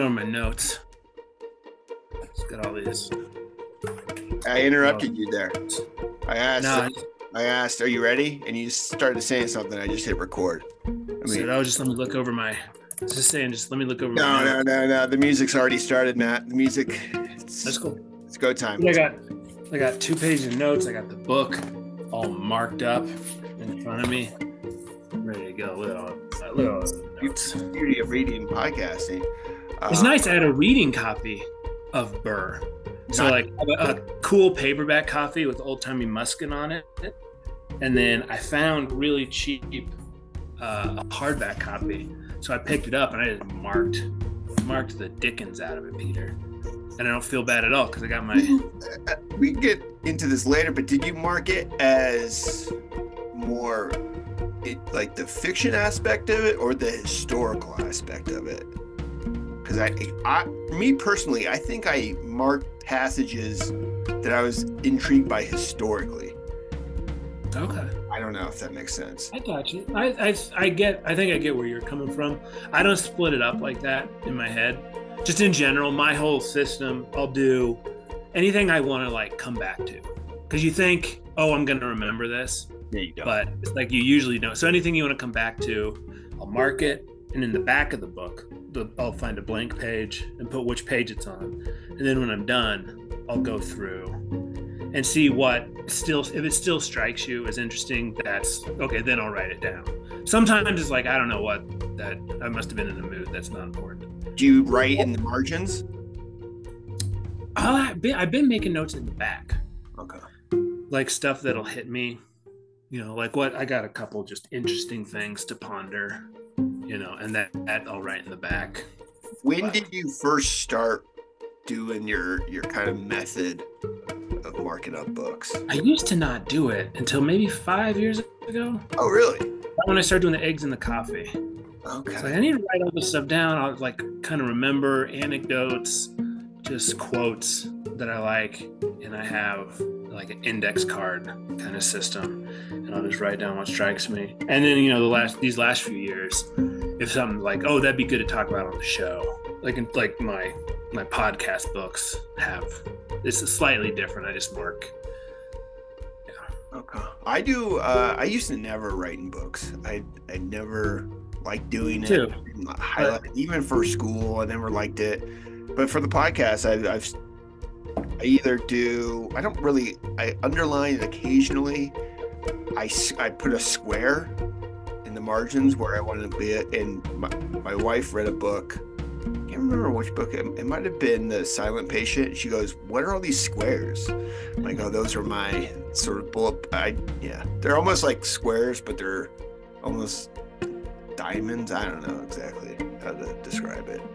over my notes. It's got all these. I interrupted you there. I No, asked, are you ready? And you started saying something. I just hit record. just let me look over my. Just let me look over my notes. No. The music's already started, Matt. The music. That's cool. It's go time. I got 2 pages of notes. I got the book all marked up in front of me, ready to go. Look at all those notes. Beauty of reading and podcasting. It's nice. I had a reading copy of Burr. So like a cool paperback copy with old timey Muskin on it, and then I found really cheap a hardback copy. So I picked it up and I just marked the dickens out of it, Peter. And I don't feel bad at all because I got my. We can get into this later, but did you mark it as more like the fiction aspect of it or the historical aspect of it? Because me personally, I think I marked passages that I was intrigued by historically. Okay. I don't know if that makes sense. I got you. I think I get where you're coming from. I don't split it up like that in my head. Just in general, my whole system, I'll do anything I want to like come back to. Because you think, oh, I'm going to remember this. Yeah, you don't. But it's like you usually don't. So anything you want to come back to, I'll mark it. And in the back of the book, I'll find a blank page and put which page it's on. And then when I'm done, I'll go through and see if it still strikes you as interesting, that's okay, then I'll write it down. Sometimes it's like, I don't know that I must have been in the mood. That's not important. Do you write in the margins? I've been making notes in the back. Okay. Like stuff that'll hit me, like what I got a couple just interesting things to ponder, and that I'll write in the back. When did you first start doing your kind of method of marking up books? I used to not do it until maybe 5 years ago. Oh, really? When I started doing the eggs and the coffee. Okay. So I need to write all this stuff down. I'll like kind of remember anecdotes, just quotes that I like, and I have like an index card kind of system, and I'll just write down what strikes me. And then these last few years, if something like, oh, that'd be good to talk about on the show, like my podcast books have. This is slightly different. I just mark. Yeah. Okay. I do. I used to never write in books. I never liked doing it. Highlight, even for school, I never liked it. But for the podcast, I either do. I underline it occasionally. I put a square in the margins where I wanted to be it. And my wife read a book. I can't remember which book. It might have been The Silent Patient. She goes, "What are all these squares?" I'm like, "Oh, those are my sort of bullet." They're almost like squares, but they're almost diamonds. I don't know exactly how to describe it.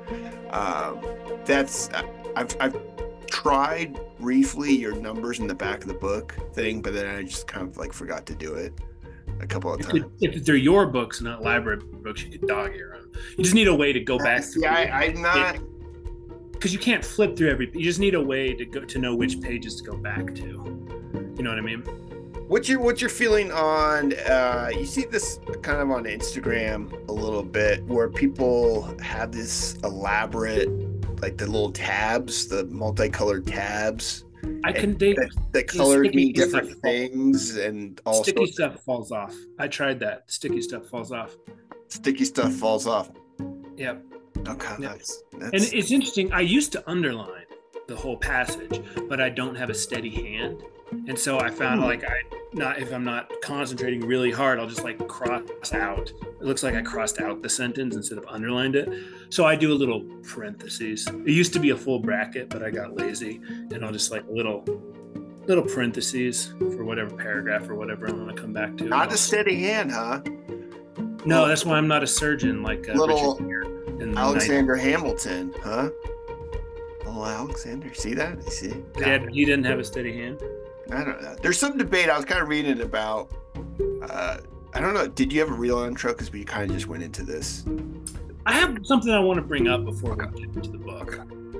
I've tried briefly your numbers in the back of the book thing, but then I just kind of like forgot to do it a couple of times. If they're your books, not library books, you could dog ear them. You just need a way to go back through. Yeah, I'm not. Because you can't flip through every. You just need a way to know which pages to go back to. You know what I mean? What's your feeling on? You see this kind of on Instagram a little bit, where people have this elaborate, like the little tabs, the multicolored tabs. The colors mean different things, and also sticky stuff falls off. I tried that. Sticky stuff falls off. Sticky stuff falls off. Yep. Okay. Yep. And it's interesting. I used to underline the whole passage, but I don't have a steady hand, and so I found if I'm not concentrating really hard, I'll just like cross out. It looks like I crossed out the sentence instead of underlined it. So I do a little parentheses. It used to be a full bracket, but I got lazy, and I'll just like little parentheses for whatever paragraph or whatever I want to come back to. Not a steady hand, huh? No, that's why I'm not a surgeon like little Richard in Alexander Hamilton, huh? Oh, Alexander, see that? You see? He didn't have a steady hand. I don't know. There's some debate. I was kind of reading about. I don't know. Did you have a real intro? Because we kind of just went into this. I have something I want to bring up before we get into the book.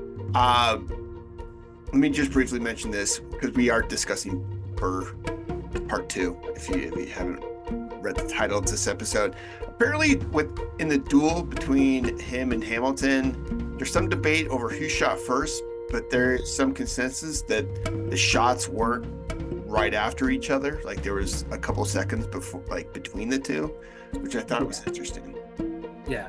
Let me just briefly mention this because we are discussing Burr Part 2. If you haven't read the title of this episode. Apparently, in the duel between him and Hamilton, there's some debate over who shot first, but there's some consensus that the shots weren't right after each other. Like there was a couple seconds before, like between the two, which I thought was interesting. Yeah.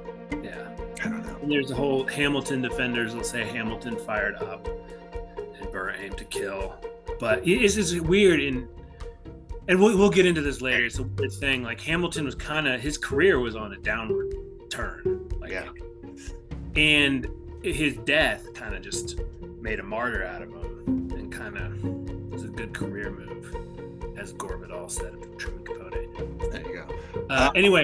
I don't know. And there's the whole Hamilton defenders will say Hamilton fired up and Burr aimed to kill. But it's weird, and we'll get into this later. It's a weird thing. Like Hamilton was his career was on a downward turn. Like, yeah. And his death kind of just made a martyr out of him, and kind of was a good career move, as Gore Vidal said of Truman Capote. There you go. Anyway,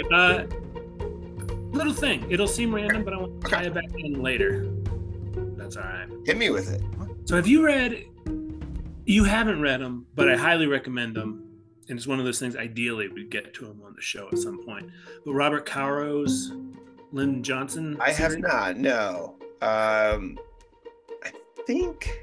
little thing. It'll seem random, but I want to tie it back in later. That's all right. Hit me with it. So have you read? You haven't read them, but I highly recommend them. And it's one of those things, ideally, we'd get to them on the show at some point. But Robert Caro's Lyndon Johnson I have not, no. I think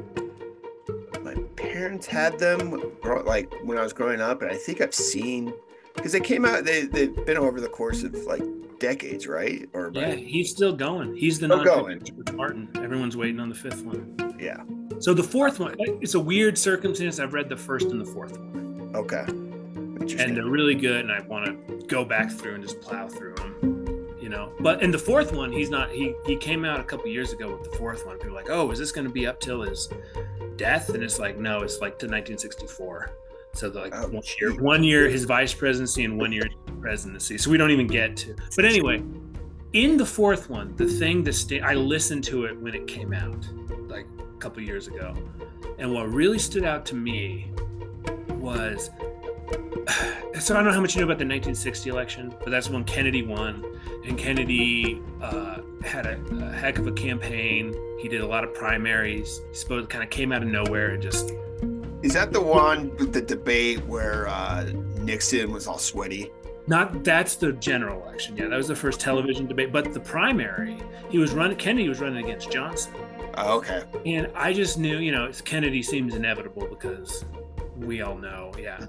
my parents had them, like, when I was growing up, and I think I've seen... Because they came out, they've been over the course of, like, decades, right? Or yeah, he's still going. He's the non-fiction Martin. Everyone's waiting on the fifth one. Yeah. So the fourth one, it's a weird circumstance. I've read the first and the fourth one. Okay. And they're really good, and I want to go back through and just plow through them, you know. But in the fourth one, he's not. He came out a couple years ago with the fourth one. People are like, oh, is this going to be up till his death? And it's like, no, it's like to 1964. So like 1 year his vice presidency and 1 year presidency. So we don't even get to. But anyway, in the fourth one, the thing that I listened to it when it came out, like a couple years ago, and what really stood out to me was, so I don't know how much you know about the 1960 election, but that's when Kennedy won, and Kennedy had a heck of a campaign. He did a lot of primaries. He supposed kind of came out of nowhere and just. Is that the one with the debate where Nixon was all sweaty? That's the general election. Yeah, that was the first television debate. But the primary, Kennedy was running against Johnson. Oh, okay. And I just knew, Kennedy seems inevitable because we all know, yeah.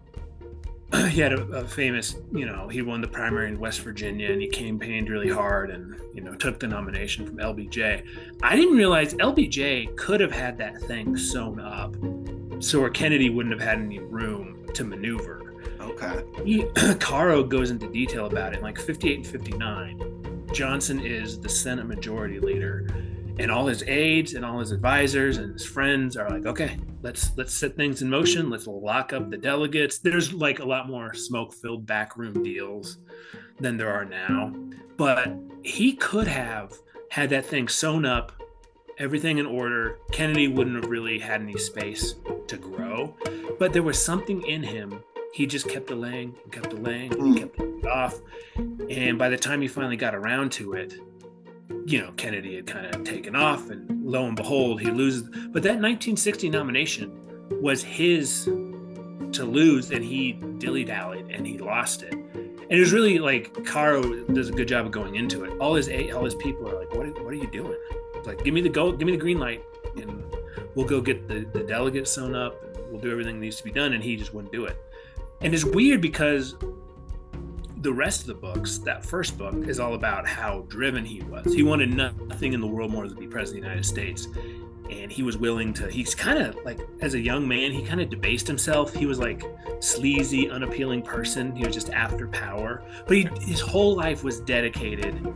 He had a famous, he won the primary in West Virginia, and he campaigned really hard and, took the nomination from LBJ. I didn't realize LBJ could have had that thing sewn up so Kennedy wouldn't have had any room to maneuver. Okay. Caro goes into detail about it. Like 58 and 59, Johnson is the Senate Majority Leader, and all his aides and all his advisors and his friends are like, okay, let's set things in motion. Let's lock up the delegates. There's like a lot more smoke-filled backroom deals than there are now. But he could have had that thing sewn up, everything in order. Kennedy wouldn't have really had any space to grow. But there was something in him. He just kept delaying and kept delaying and kept putting it off. And by the time he finally got around to it, Kennedy had kind of taken off, and lo and behold, he loses. But that 1960 nomination was his to lose, and he dilly-dallied, and he lost it. And it was really like, Caro does a good job of going into it. All his people are like, what are you doing? It's like, give me the green light, and we'll go get the delegates sewn up, and we'll do everything that needs to be done. And he just wouldn't do it. And it's weird because the rest of the books, that first book, is all about how driven he was. He wanted nothing in the world more than to be president of the United States. And he was willing to, he's kind of like, as a young man, he kind of debased himself. He was like sleazy, unappealing person. He was just after power. But his whole life was dedicated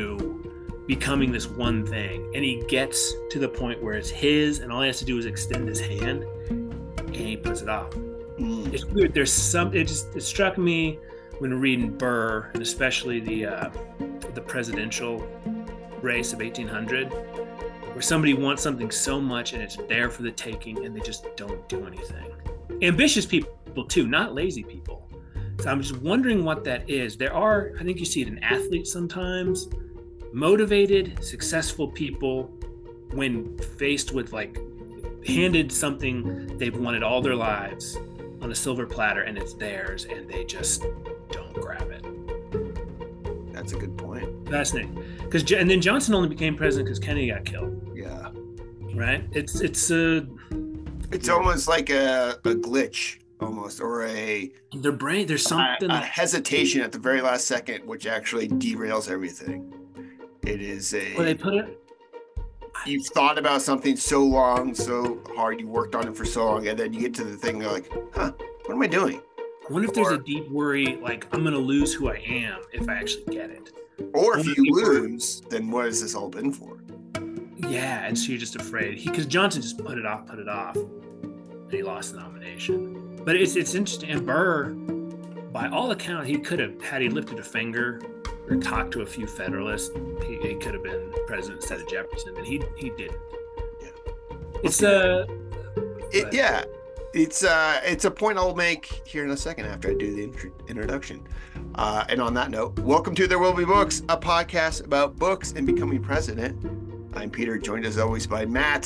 to becoming this one thing. And he gets to the point where it's his, and all he has to do is extend his hand, and he puts it off. It's weird. It struck me when reading Burr, and especially the presidential race of 1800, where somebody wants something so much and it's there for the taking, and they just don't do anything. Ambitious people too, not lazy people. So I'm just wondering what that is. I think you see it in athletes sometimes, motivated, successful people, when faced with handed something they've wanted all their lives on a silver platter, and it's theirs, and they just don't grab it. That's a good point. Fascinating. And then Johnson only became president because Kennedy got killed. Yeah. Right? It's almost like a glitch almost, or Their brain, there's something a like, hesitation at the very last second, which actually derails everything. It is or they a put it. you've thought about something so long, so hard, you worked on it for so long, and then you get to the thing, you're like, huh, what am I doing? I wonder if there's a Or deep worry, like I'm gonna lose who I am if I actually get it. or I if wonder you if people are- lose, then what has this all been for? yeah, and so you're just afraid. Because Johnson just put it off, and he lost the nomination. But it's interesting. And Burr, by all accounts, he could have, had he lifted a finger or talked to a few Federalists, he could have been president instead of Jefferson, and he didn't. Yeah. It's Yeah, it's a point I'll make here in a second after I do the introduction. And on that note, welcome to There Will Be Books, a podcast about books and becoming president. I'm Peter, joined as always by Matt.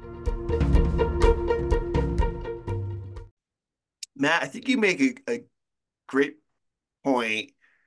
Matt, I think you make a great point.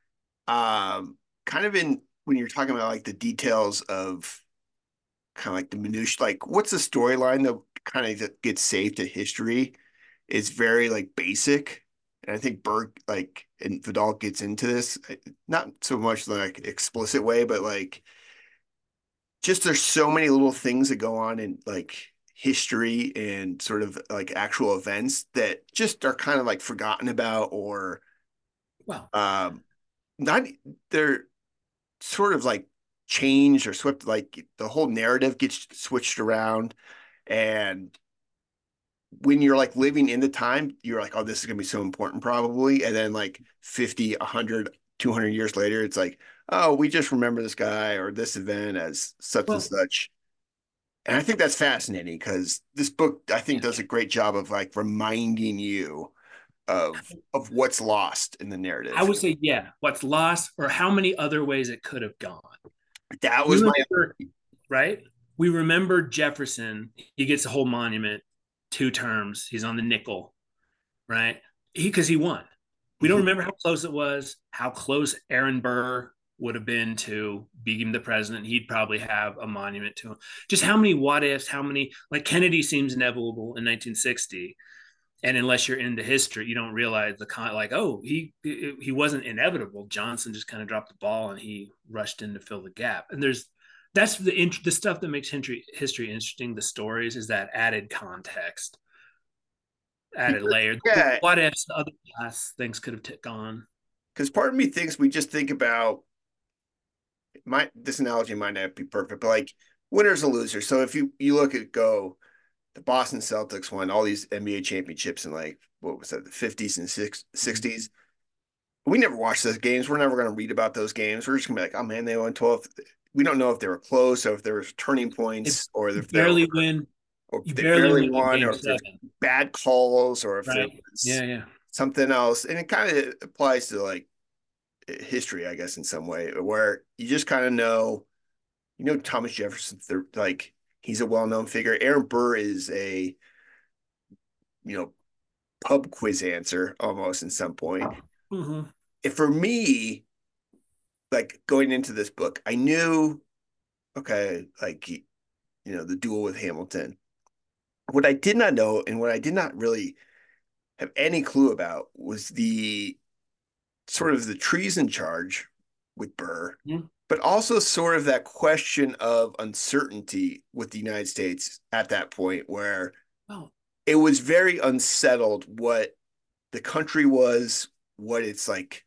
Kind of in when you're talking about like the details of kind of like the minutiae, like what's the storyline that kind of that gets saved to history is very like basic. And I think Burke like and Vidal gets into this, not so much like explicit way, but like just there's so many little things that go on in like history and sort of like actual events that just are kind of like forgotten about or well, not they're sort of like changed or swept, like the whole narrative gets switched around. And when you're like living in the time, you're like, oh, this is gonna be so important probably. And then like 50, 100, 200 years later, it's like, oh, we just remember this guy or this event as such and well, such. And I think that's fascinating because this book, I think, yeah. does a great job of like reminding you of what's lost in the I narrative. would say, yeah, what's lost or how many other ways it could have gone. That We was my remember, right? We remember Jefferson. He gets a whole monument, 2 terms. He's on the nickel, right? Because he won. We don't remember how close it was, how close Aaron Burr would have been to being the president. He'd probably have a monument to him. Just how many what ifs, how many, like Kennedy seems inevitable in 1960. And unless you're into history, you don't realize like, oh, he wasn't inevitable. Johnson just kind of dropped the ball and he rushed in to fill the gap. And that's the stuff that makes history interesting. The stories is that added context, added layer. yeah, What ifs, other past things could have gone. because part of me thinks we just think about this analogy might not be perfect, but like winners and losers. So if you look at the Boston Celtics won all these NBA championships in like what was that, the 50s and 60s. We never watched those games. We're never going to read about those games. We're just going to be like, oh man, they won 12. We don't know if they were close or if there was turning If points or you if barely win, you they barely barely win in won game or if there's 7, bad calls or if there right? was Yeah, yeah. something else. And it kind of applies to like history, I guess, in some way, where you just kind of know, Thomas Jefferson, like he's a well-known figure. Aaron Burr is a, you know, pub quiz answer almost in some point. Mm-hmm. And for me, like going into this book, I knew, okay, like, the duel with Hamilton. What I did not know and what I did not really have any clue about was the sort of the treason charge with Burr, Mm-hmm. but also sort of that question of uncertainty with the United States at that point where Well, it was very unsettled what the country was, what it's like,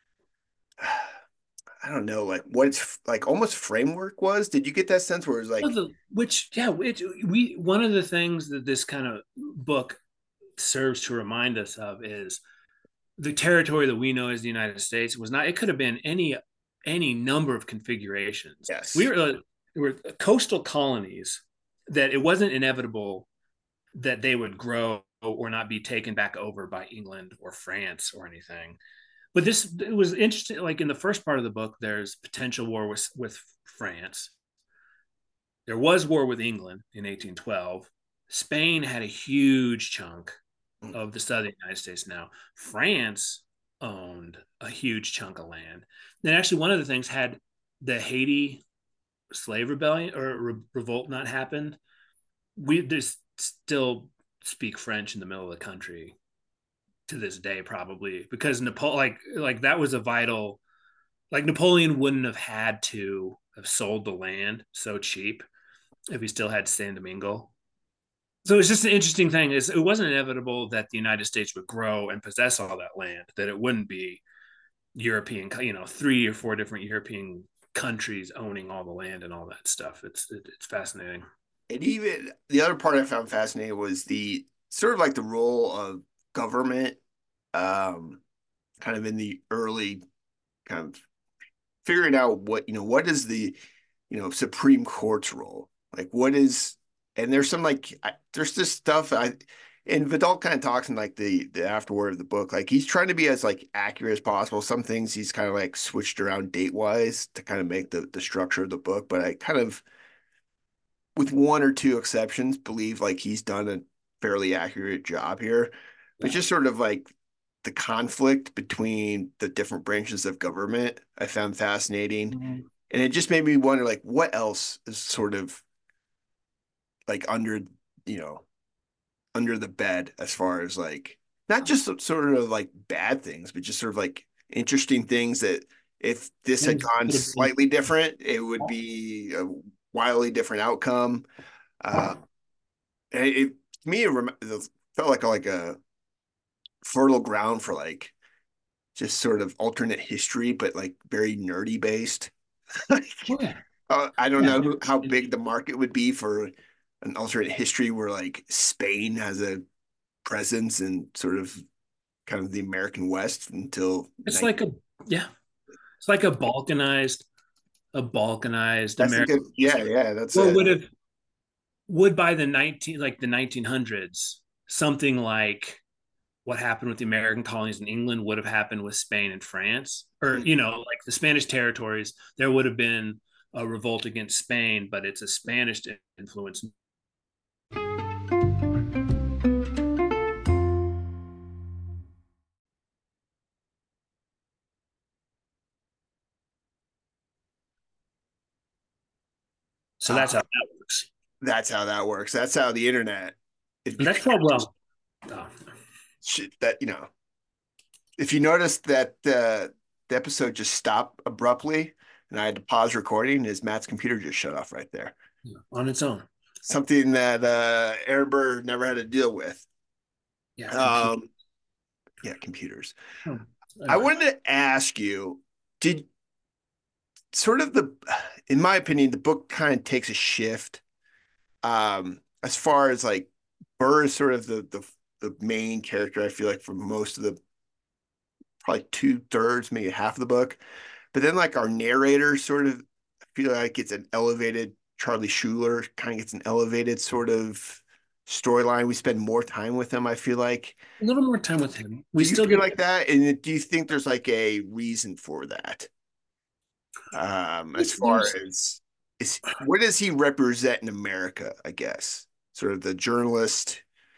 I don't know, like what its like almost framework was. Did you get that sense where it was like, we one of the things that this kind of book serves to remind us of is the territory that we know as the United States was not. It could have been any number of configurations. yes, There were coastal colonies that it wasn't inevitable that they would grow or not be taken back over by England or France or anything. But it was interesting. Like in the first part of the book, there's potential war with France. There was war with England in 1812. Spain had a huge chunk of the southern United States now. France owned a huge chunk of land. And actually, one of the things had the Haiti slave rebellion or revolt not happened, we just still speak French in the middle of the country to this day, probably because like that was a vital, like Napoleon wouldn't have had to have sold the land so cheap if he still had San Domingo. So it's just an interesting thing. Is it wasn't inevitable that the United States would grow and possess all that land, that it wouldn't be European, 3 or 4 different European countries owning all the land and all that stuff. It's fascinating. And even the other part I found fascinating was the sort of like the role of government, um, kind of in the early kind of figuring out what is the, Supreme Court's role? Like what is, and there's some there's this stuff and Vidal kind of talks in like the afterword of the book, like he's trying to be as like accurate as possible. Some things he's kind of like switched around date wise to kind of make the structure of the book, but I kind of, with one or two exceptions, believe like he's done a fairly accurate job here. But Yeah. just sort of like the conflict between the different branches of government, I found fascinating. Mhm. And it just made me wonder, like, what else is sort of like you know, under the bed as far as like not just sort of like bad things, but just sort of like interesting things that if this had Things gone could have been- slightly different, it would be a wildly different outcome. Uh, to me, it felt like a fertile ground for like just sort of alternate history, but like very nerdy based. Oh, yeah. I don't Yeah. know how big the market would be for an alternate history where like Spain has a presence in sort of kind of the American West until It's 19. like a yeah. It's like a balkanized That's a American good, yeah, yeah. That's or a would by the 1900s, something like what happened with the American colonies in England would have happened with Spain and France, or like the Spanish territories. There would have been a revolt against Spain, but it's a Spanish influence. So that's uh, how that works. that's how that works. That's how the internet is And that's probably that if you notice that the episode just stopped abruptly and I had to pause recording, is Matt's computer just shut off right there. on its own. Something that Aaron Burr never had to deal with. Yeah. Um, yeah, computers. Oh, I anyway. wanted to ask you, did sort of in my opinion, the book kind of takes a shift, as far as like Burr is sort of the main character, I feel like, for most of the probably 2/3, maybe half of the book. But then like our narrator sort of, I feel like it's an elevated, Charlie Schuler kind of gets an elevated sort of storyline. We spend more time with him, I feel like. A little more time with him. We Do you still feel get like that? And do you think there's like a reason for that? As far there's as what does he represent in America, I guess? Sort of the journalist,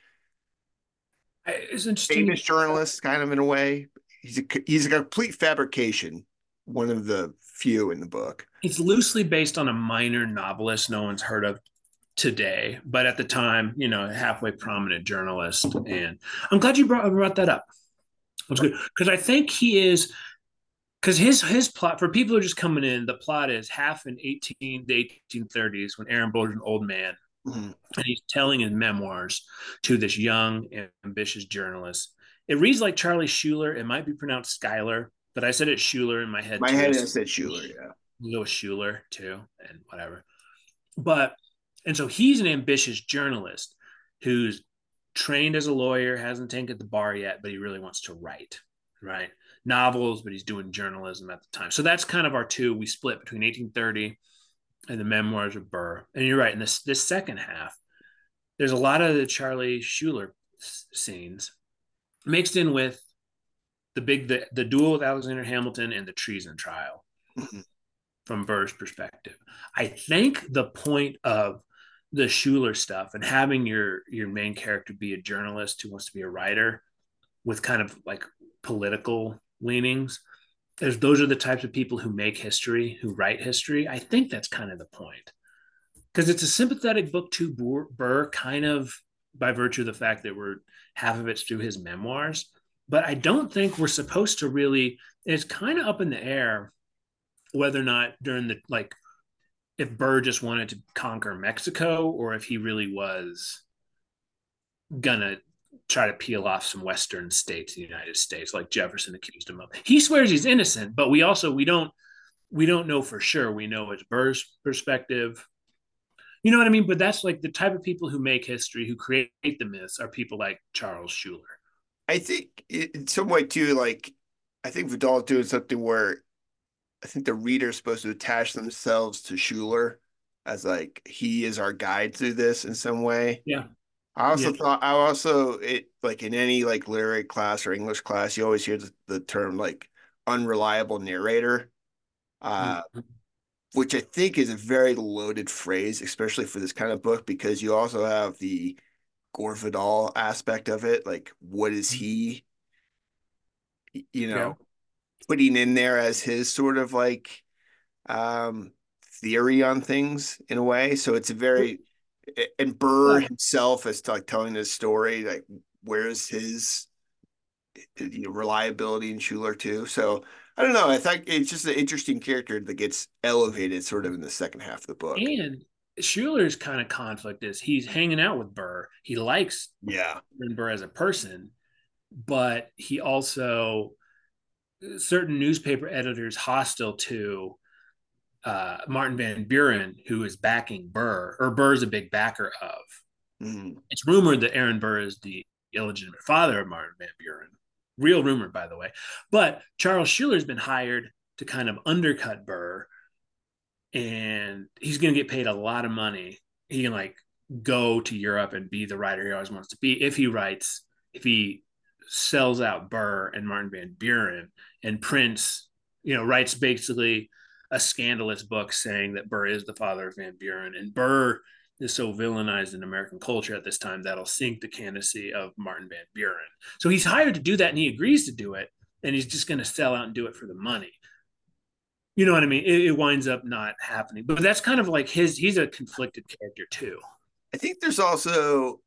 it's interesting. famous journalist, kind of in a way. He's a complete fabrication, one of the few in the book. It's loosely based on a minor novelist no one's heard of today, but at the time, a halfway prominent journalist. And I'm glad you brought that up. That's good because I think he is because his plot for people who are just coming in, the plot is half in the 1830s when Aaron Burr's an old man Mhm. and he's telling his memoirs to this young, ambitious journalist. It reads like Charlie Schuler. It might be pronounced Schuyler, but I said it's Schuler in my head My too. head has said Schuler, yeah. You go with Schuler too, and whatever. And so he's an ambitious journalist who's trained as a lawyer, hasn't taken the bar yet, but he really wants to write, right? Novels, but he's doing journalism at the time. So that's kind of our two. We split between 1830 and the memoirs of Burr. And you're right. In this second half, there's a lot of the Charlie Schuler scenes mixed in with the duel with Alexander Hamilton and the treason trial Mhm. from Burr's perspective. I think the point of the Schuler stuff and having your main character be a journalist who wants to be a writer with kind of like political leanings, those are the types of people who make history, who write history. I think that's kind of the point because it's a sympathetic book to Burr, kind of by virtue of the fact that half of it's through his memoirs. but I don't think we're supposed to really. It's kind of up in the air whether or not during the like if Burr just wanted to conquer Mexico or if he really was gonna try to peel off some Western states in the United States, like Jefferson accused him of. He swears he's innocent, but we don't know for sure. We know it's Burr's perspective. You know what I mean? But that's like the type of people who make history, who create the myths, are people like Charles Schuler. I think in some way too, like I think Vidal's doing something where I think the reader is supposed to attach themselves to Schuler as like he is our guide through this in some way. Yeah, I yeah, also it like in any like literary class or English class, you always hear the term like unreliable narrator, uh, mm-hmm. which I think is a very loaded phrase, especially for this kind of book, because you also have the Gore Vidal aspect of it. Like, what is he, you Yeah, know, putting in there as his sort of like um theory on things in a way? So it's a very and Burr well, himself is like telling his story, like where's his reliability in Schuler too. So I don't know. I think it's just an interesting character that gets elevated sort of in the second half of the book. and Schuler's kind of conflict is he's hanging out with Burr. He likes Yeah. Burr as a person, but he also certain newspaper editors hostile to Martin Van Buren, who is backing Burr, or Burr is a big backer of. Mhm. It's rumored that Aaron Burr is the illegitimate father of Martin Van Buren. Real rumor, by the way. But Charles Schuler's been hired to kind of undercut Burr, and he's going to get paid a lot of money. He can like go to Europe and be the writer he always wants to be if he sells out Burr and Martin Van Buren and prints, writes basically a scandalous book saying that Burr is the father of Van Buren, and Burr is so villainized in American culture at this time that'll sink the candidacy of Martin Van Buren. So he's hired to do that, and he agrees to do it, and he's just going to sell out and do it for the money. You know what I mean? It winds up not happening, but that's kind of like he's a conflicted character too. I think there's also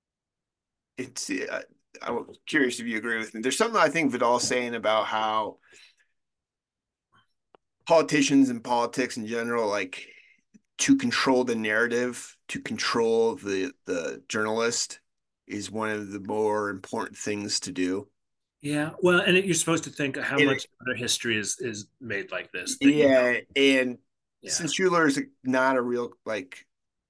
it's I'm curious if you agree with me. There's something I think Vidal's saying about how politicians and politics in general, like to control the narrative, to control the journalist is one of the more important things to do. Yeah, well, and you're supposed to think how And much other history is made like this that yeah, and yeah, since Schuler is not a real like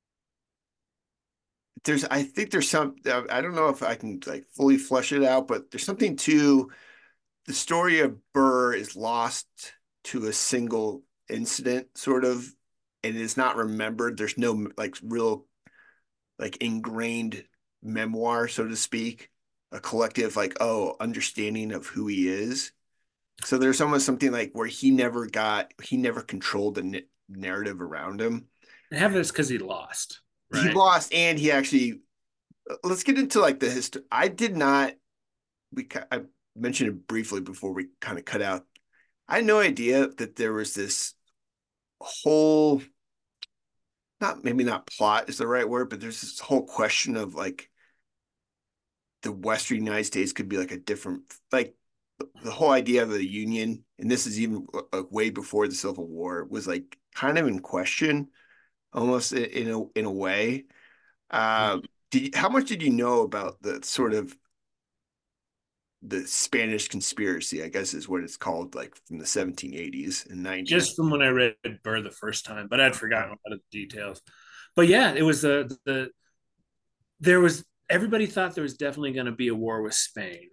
there's I think there's some I don't know if I can like fully flesh it out, but there's something to the story of Burr is lost to a single incident sort of and is not remembered. There's no like real like ingrained memoir, so to speak, a collective like understanding of who he is. So there's almost something like where he never controlled the narrative around him. and half of it's because he lost, He right? lost, and he actually. Let's get into like the history. I did not. I mentioned it briefly before we kind of cut out. I had no idea that there was this whole, not maybe not plot is the right word, but there's this whole question of like the Western United States could be like a different, like the whole idea of a union, and this is even way before the Civil War, was like kind of in question, almost in a way. How much did you know about the sort of the Spanish conspiracy? I guess is what it's called, like from the 1780s and 90s. Just from when I read Burr the first time, but I'd forgotten a lot of the details. But yeah, it was there was everybody thought there was definitely going to be a war with Spain.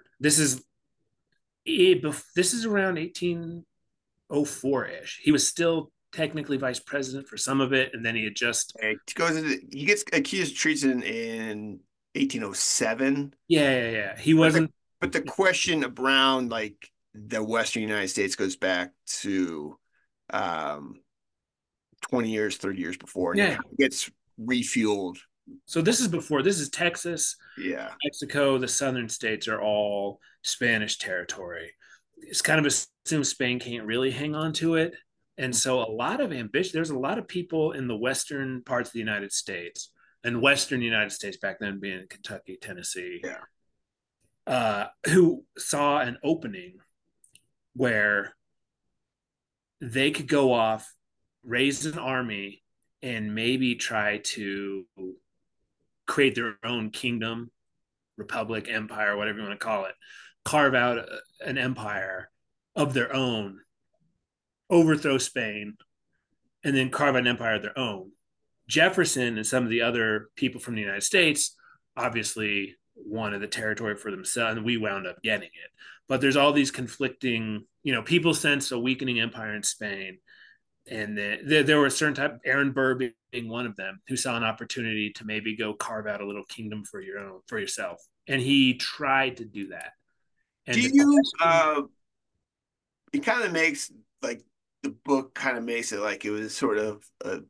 This is around 1804 ish. He was still technically vice president for some of it, and then he had just He gets accused of treason in 1807. yeah. He But the wasn't but the question around like the Western United States goes back to um 20 years, 30 years before, and it yeah. kind of gets refueled. So this is Texas, Yeah. Mexico, the southern states are all Spanish territory. It's kind of assumed Spain can't really hang on to it. And so a lot of ambition, there's a lot of people in the western parts of the United States and western United States back then being Kentucky, Tennessee, Yeah. who saw an opening where they could go off, raise an army, and maybe try to create their own kingdom, republic, empire, whatever you want to call it, carve out an empire of their own, overthrow Spain, and then carve out an empire of their own. Jefferson and some of the other people from the United States obviously wanted the territory for themselves, and we wound up getting it. But there's all these conflicting, people sense a weakening empire in Spain. And there were a certain type, Aaron Burr being one of them, who saw an opportunity to maybe go carve out a little kingdom for yourself. And he tried to do that. Do And the you question, it kind of makes like the book kind of makes it like it was sort of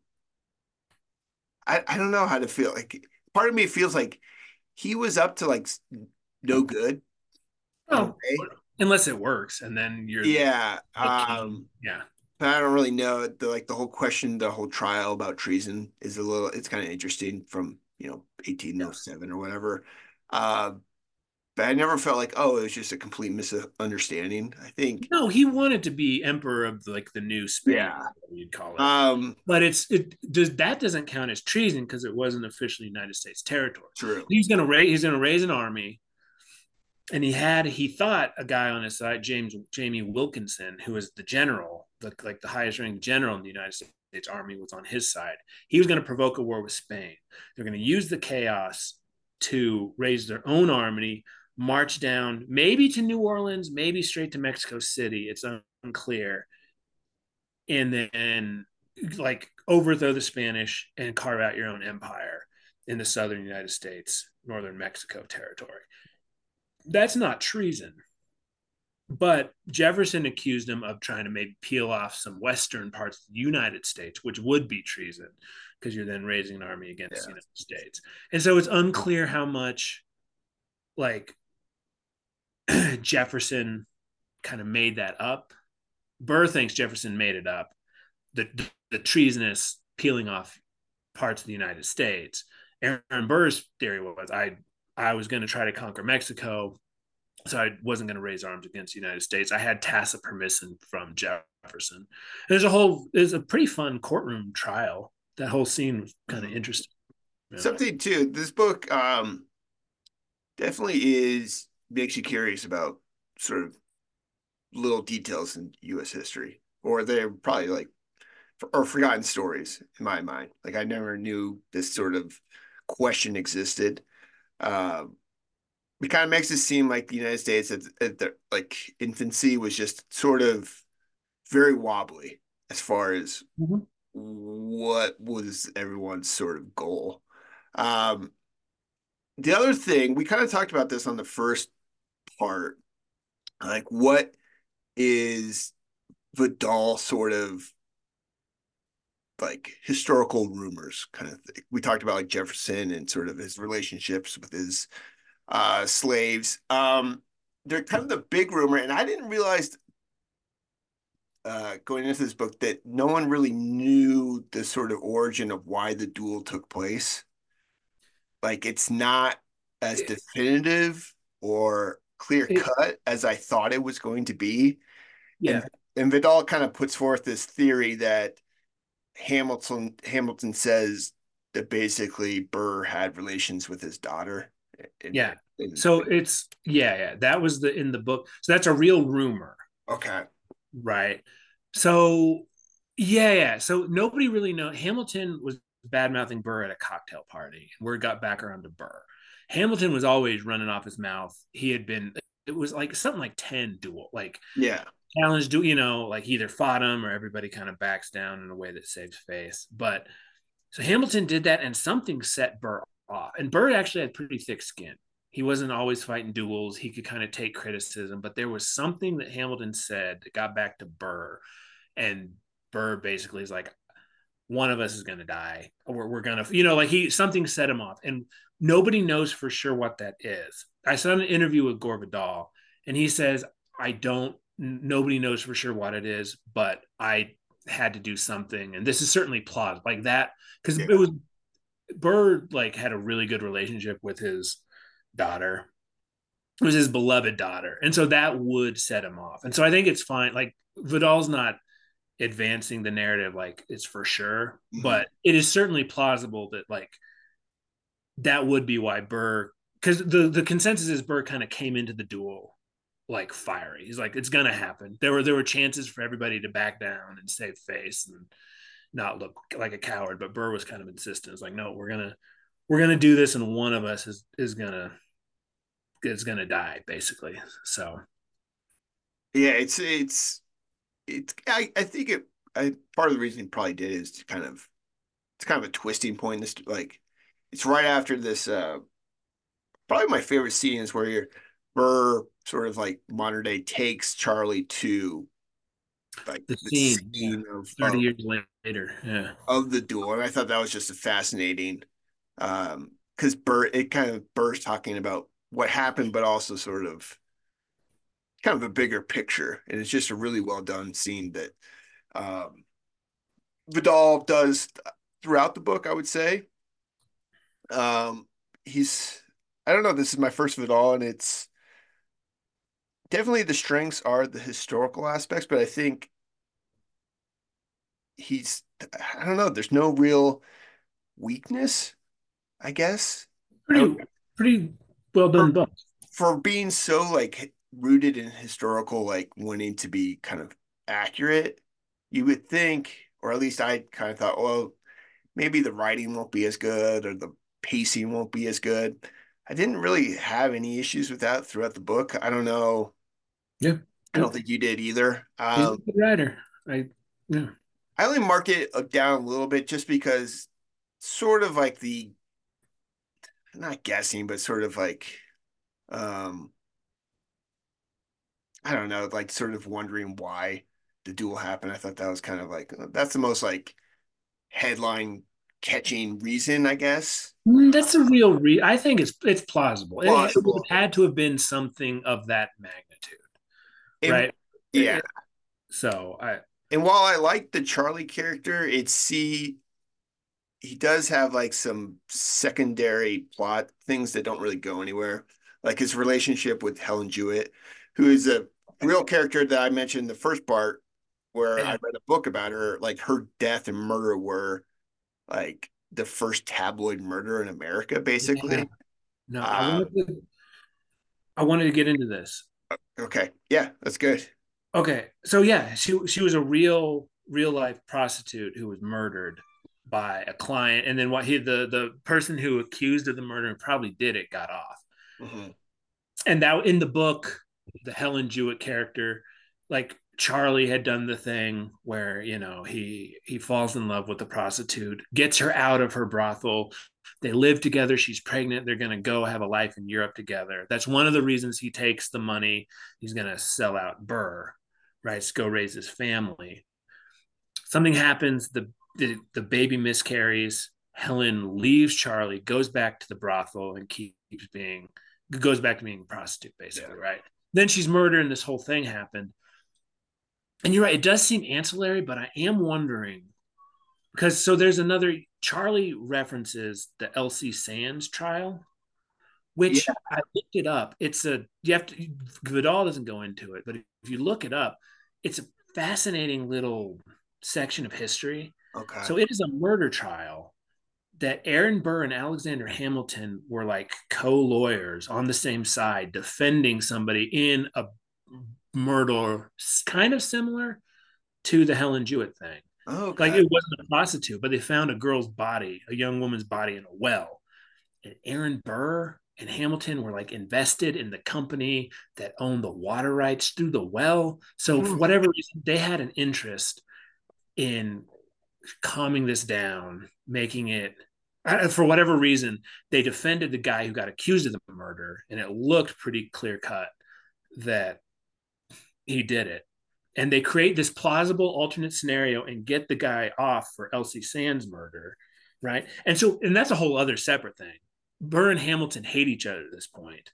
I don't know how to feel like part of me feels like he was up to like no good in a oh, way. unless it works, and then you're Yeah. the king. Yeah. But I don't really know the whole question, the whole trial about treason is it's kind of interesting from, 1807 or whatever. Uh, but I never felt like, oh, it was just a complete misunderstanding. I think, No, he wanted to be emperor of like the new Spain, yeah. you'd call it. Um, But it doesn't count as treason because it wasn't officially United States territory. True. He's gonna raise an army, and he thought a guy on his side, Jamie Wilkinson, who was the general, like the highest ranking general in the United States Army, was on his side. He was going to provoke a war with Spain. They're going to use the chaos to raise their own army, march down, maybe to New Orleans, maybe straight to Mexico City. It's unclear, and then like overthrow the Spanish and carve out your own empire in the southern United States, northern Mexico territory. That's not treason. But Jefferson accused him of trying to maybe peel off some western parts of the United States, which would be treason because you're then raising an army against the Yeah. United States. And so it's unclear how much like Jefferson kind of made that up. Burr thinks Jefferson made it up. The treasonous peeling off parts of the United States. Aaron Burr's theory was I was going to try to conquer Mexico, so I wasn't going to raise arms against the United States. I had tacit permission from Jefferson. There's a pretty fun courtroom trial. That whole scene was kind of Mhm. interesting. Yeah. Something too. This book definitely is makes you curious about sort of little details in U.S. history, or they're probably like or forgotten stories in my mind. Like I never knew this sort of question existed. Um, it kind of makes it seem like the United States at the like infancy was just sort of very wobbly as far as Mhm. what was everyone's sort of goal. Um, the other thing we kind of talked about this on the first part, like what is Vidal sort of like historical rumors kind of thing. We talked about like Jefferson and sort of his relationships with his slaves. They're kind of the big rumor, and I didn't realize going into this book that no one really knew the sort of origin of why the duel took place. Like it's not as It, definitive or clear it, cut as I thought it was going to be. And yeah, and Vidal kind of puts forth this theory that Hamilton says that basically Burr had relations with his daughter. And, yeah. and So it's yeah. That was the in the book. So that's a real rumor, okay, right? So yeah. So nobody really know. Hamilton was bad mouthing Burr at a cocktail party. Word got back around to Burr. Hamilton was always running off his mouth. He had been. It was like something like 10 duel, like yeah, challenge like either fought him or everybody kind of backs down in a way that saves face. But so Hamilton did that, and something set Burr off. And Burr actually had pretty thick skin. He wasn't always fighting duels. He could kind of take criticism, but there was something that Hamilton said that got back to Burr, and Burr basically is like, one of us is going to die. We're going to, like something set him off, and nobody knows for sure what that is. I saw an interview with Gore Vidal, and he says, nobody knows for sure what it is, but I had to do something. And this is certainly plausible like that because yeah. it was Burr like had a really good relationship with his daughter. It was his beloved daughter, and so that would set him off. And so I think it's fine. Like Vidal's not advancing the narrative like it's for sure, Mhm. but it is certainly plausible that like that would be why Burr, because the consensus is Burr kind of came into the duel like fiery. He's like, it's gonna happen. There were chances for everybody to back down and save face and not look like a coward, but Burr was kind of insistent. It's like, no, we're gonna do this, and one of us is gonna die basically. So Yeah, I think part of the reason he probably did is to kind of it's kind of a twisting point. This like it's right after this. Probably my favorite scene is where Burr sort of like modern day takes Charlie to like the the scene, yeah, scene 30 years later, yeah. of the duel, and I thought that was just a fascinating because Burr it kind of Burr's talking about what happened, but also sort of kind of a bigger picture, and it's just a really well done scene that um, Vidal does throughout the book. I would say he's I don't know. This is my first Vidal, and it's definitely the strengths are the historical aspects, but I think he's I don't know. There's no real weakness, I guess. I Pretty pretty well for done book. for being so like rooted in historical, like wanting to be kind of accurate, you would think, or at least I kind of thought, well, maybe the writing won't be as good or the pacing won't be as good. I didn't really have any issues with that throughout the book. I don't know. Yeah, I don't good. think you did either. He's a good writer. Yeah. I only marked it down a little bit just because sort of like the not guessing, but sort of like um I don't know, like sort of wondering why the duel happened. I thought that was kind of like that's the most like headline catching reason, I guess. That's a real I think it's plausible. It would Plausible. have had to have been something of that magnitude, And right? yeah. So I And while I like the Charlie character, he does have like some secondary plot things that don't really go anywhere. Like his relationship with Helen Jewett, who is a real character that I mentioned in the first part, where I yeah, read a book about her. Like her death and murder were like the first tabloid murder in America, yeah. basically. No, Uh, I wanted to get into this. okay, yeah, that's good. Okay, so yeah, she was a real life prostitute who was murdered by a client, and then what he the person who accused of the murder and probably did it got off. Mhm. And that in the book, the Helen Jewett character, like Charlie had done the thing where he falls in love with the prostitute, gets her out of her brothel. They live together. She's pregnant. They're going to go have a life in Europe together. That's one of the reasons he takes the money. He's going to sell out Burr, right? To go raise his family. Something happens. The baby miscarries. Helen leaves Charlie, goes back to the brothel, and keeps being goes back to being a prostitute, Yeah. basically, right? Then she's murdered, and this whole thing happened. And you're right; it does seem ancillary, but I am wondering because so there's another Charlie references the Elsie Sands trial, Yeah. which I looked it up. It's a you have to Vidal doesn't go into it, but if you look it up, it's a fascinating little section of history. Okay. So it is a murder trial that Aaron Burr and Alexander Hamilton were like co-lawyers on the same side defending somebody in a murder kind of similar to the Helen Jewett thing. Like Okay. it wasn't a prostitute, but they found a girl's body, a young woman's body in a well. And Aaron Burr and Hamilton were like invested in the company that owned the water rights through the well. So for Hmm. whatever reason, they had an interest in calming this down, making it for whatever reason, they defended the guy who got accused of the murder, and it looked pretty clear cut that he did it. And they create this plausible alternate scenario and get the guy off for Elsie Sands' murder, right? And that's a whole other separate thing. Burr and Hamilton hate each other at this point,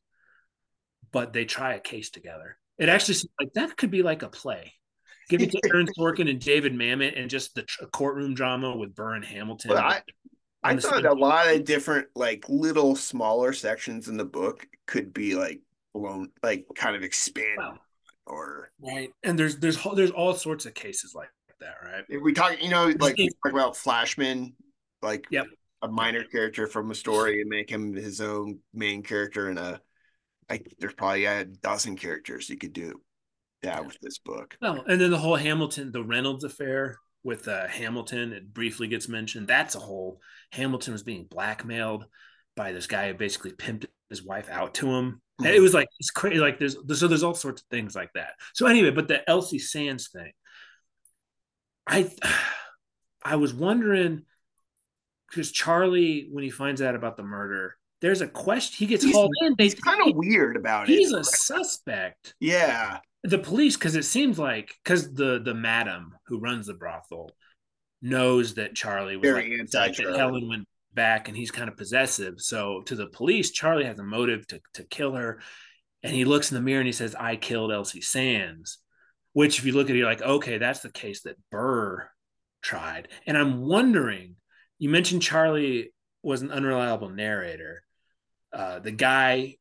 but they try a case together. It Yeah. actually seems like that could be like a play. Give it to Aaron Sorkin and David Mamet and just the courtroom drama with Burr and Well, Hamilton I on the thought same. a lot of different like little smaller sections in the book could be like blown, like kind of expanded, Well, or right. And there's all sorts of cases like that, right? if we talk, like we Just- talk about Flashman, like Yep. a Yep. minor character from a story and make him his own main character in a like there's probably a dozen characters you could do that Yeah. with this book. Well, and then the whole Hamilton, the Reynolds affair with Hamilton, it briefly gets mentioned. That's a whole Hamilton was being blackmailed by this guy who basically pimped his wife out to him. And it Mhm. was like it's crazy. Like there's all sorts of things like that. So anyway, but the Elsie Sands thing, I I was wondering because Charlie, when he finds out about the murder, there's a question. He gets He's hauled in. he's kind of weird about it. He's a suspect. Yeah, The police, because it seems like because the madam who runs the brothel knows that Charlie was like very upset that anti-Charlie. Helen went back, and he's kind of possessive. So to the police, Charlie has a motive to kill her, and he looks in the mirror and he says, "I killed Elsie Sands." Which, if you look at it, you're like, okay, that's the case that Burr tried. And I'm wondering, you mentioned Charlie was an unreliable narrator. The guy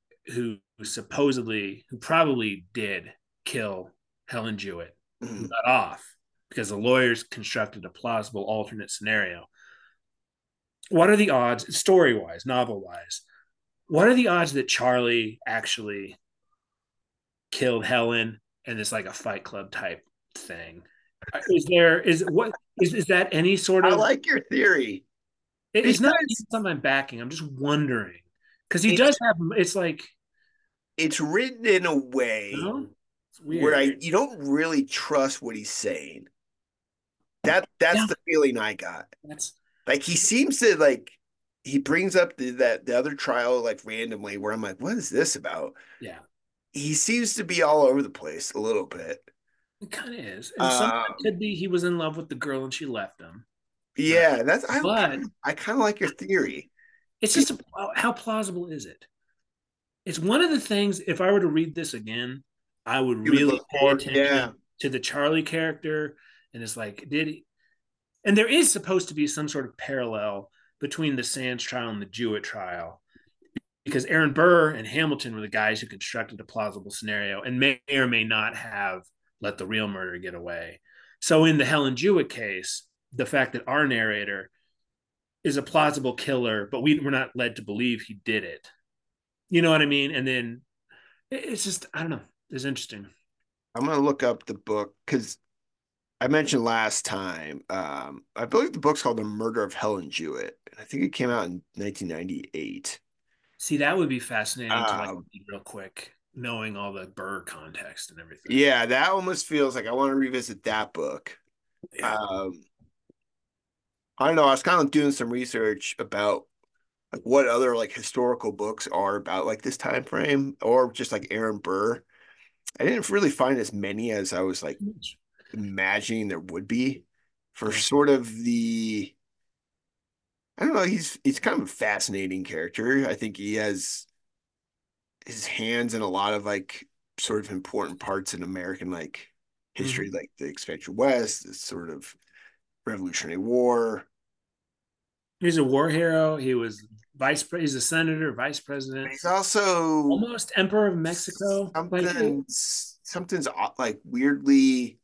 who probably did kill Helen Jewett, who Mhm. got off because the lawyers constructed a plausible alternate scenario. What are the odds, story wise, novel wise? What are the odds that Charlie actually killed Helen and it's like a Fight Club type thing? Is that any sort I of? like your theory It's not because something I'm backing. I'm just wondering because he does it's have. It's like, it's written in a you way know, it's where weird. you don't really trust what he's saying. That's Yeah, the feeling I got. that's Like he seems to like he brings up the other trial like randomly where I'm like, what is this about? yeah. He seems to be all over the place a little bit. It kind of is, and some of it Um, could be he was in love with the girl and she left him, right? yeah, that's But I kind of like your theory. it's just how plausible is it? It's one of the things. If I were to read this again, I would You would really look pay for, yeah. attention to the Charlie character, and it's like, did he? And there is supposed to be some sort of parallel between the Sands trial and the Jewett trial, because Aaron Burr and Hamilton were the guys who constructed a plausible scenario and may or may not have let the real murder get away. So in the Helen Jewett case, the fact that our narrator is a plausible killer, but we're not led to believe he did it. You know what I mean? And then it's just, I don't know. It's interesting. I'm gonna look up the book because I mentioned last time. I believe the book's called The Murder of Helen Jewett. I think it came out in 1998. See, that would be fascinating to like Um, real quick, knowing all the Burr context and everything. yeah, that almost feels like I want to revisit that book. Yeah. Um, I don't know. I was kind of doing some research about like what other like historical books are about like this time frame or just like Aaron Burr. I didn't really find as many as I was like imagining there would be for Yeah. sort of the I don't know, he's kind of a fascinating character. I think he has his hands in a lot of like sort of important parts in American like history, Mm-hmm. like the expansion west, the sort of Revolutionary War. He's a war hero. He was he's a senator, vice But president, he's also almost emperor of Mexico. something's like weirdly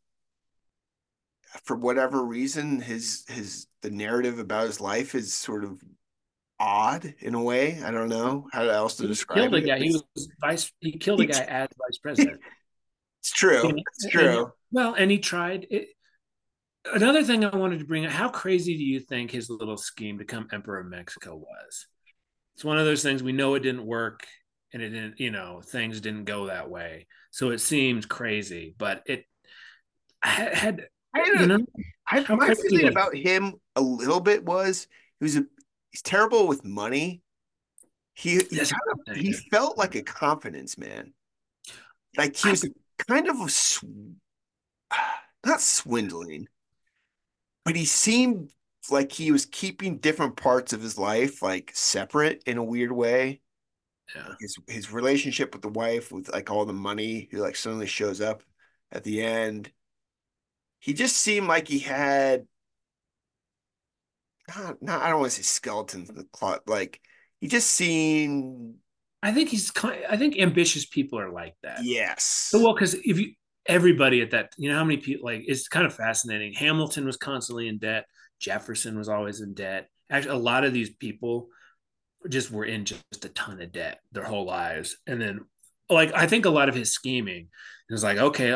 for whatever reason his the narrative about his life is sort of odd in a way. I don't know how else to He describe killed a it. guy. He killed a It's, guy as vice president. it's true. It's And true. well, and he tried it. Another thing I wanted to bring up, how crazy do you think his little scheme to become emperor of Mexico was? It's one of those things we know it didn't work and it didn't, things didn't go that way. So it seems crazy, but it had, I, how my crazy feeling was it? about him a little bit was he's terrible with money. That's Kind of what I'm he saying. felt like a confidence man. Like he I, was kind of not swindling, but he seemed like he was keeping different parts of his life like separate in a weird way. yeah. Like his relationship with the wife, with like all the money, who like suddenly shows up at the end. He just seemed like he had not I don't want to say skeletons in the closet. Like he just seemed. I think ambitious people are like that. Yes. Well, because if you everybody at that, you know how many people like it's kind of fascinating. Hamilton was constantly in debt. Jefferson was always in debt. Actually, a lot of these people just were in just a ton of debt their whole lives. And then like I think a lot of his scheming is like, okay,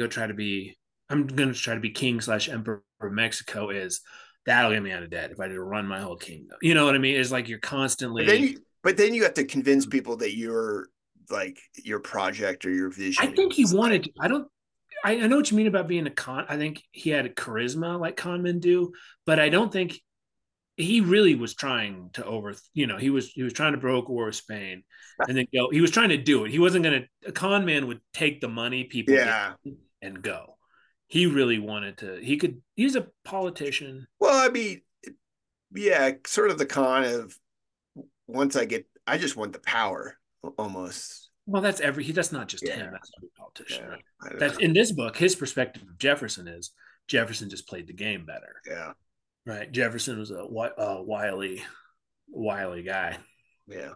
I'm gonna try to be king slash emperor of Mexico is that'll get me out of debt if I do run my whole kingdom. You know what I mean? It's like you're constantly But then you have to convince people that you're like your project or your I vision. think he wanted to, I know what you mean about being a con. I think he had a charisma like con men do, but I don't think he really was trying to he was trying to provoke a war with Spain and then go. He was trying to do it. He wasn't going to. A con man would take the money people get Yeah. and go. He really wanted to. He could. He's a politician. Well, I mean, yeah, sort of the con of I just want the power almost. Well, that's not just him. Yeah. That's every politician, Yeah. right? I don't That's know. in this book. His perspective of Jefferson is Jefferson just played the game better, Yeah. right? Jefferson was a wily guy. Yeah.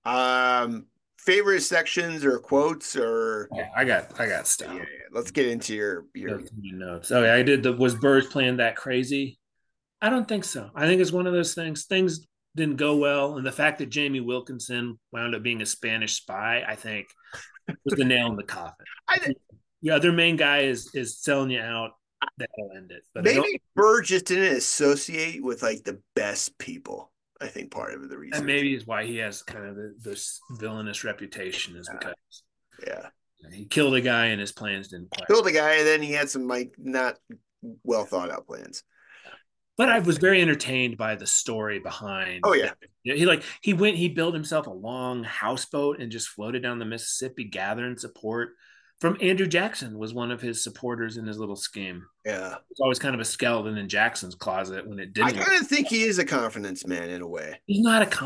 Favorite sections or quotes or Yeah, I got yeah, stuff. yeah. Let's get into your Notes. Oh yeah, I did. Was Birds playing that crazy? I don't think so. I think it's one of those things. Things didn't go well, and the fact that Jamie Wilkinson wound up being a Spanish spy, I think, was the nail in the coffin. I The other main guy is selling you out. That'll end it. But I don't. maybe Burr just didn't associate with like the best people. I think part of the And reason. maybe is why he has kind of this villainous reputation is because Yeah. he killed a guy and his plans didn't quite. Killed the guy and then he had some like not well thought out plans. But I was very entertained by the story behind. Oh yeah. He built himself a long houseboat and just floated down the Mississippi, gathering support from Andrew Jackson was one of his supporters in his little scheme. Yeah. It's always kind of a skeleton in Jackson's closet when it I didn't. kind of think he is a confidence man in a way. He's not a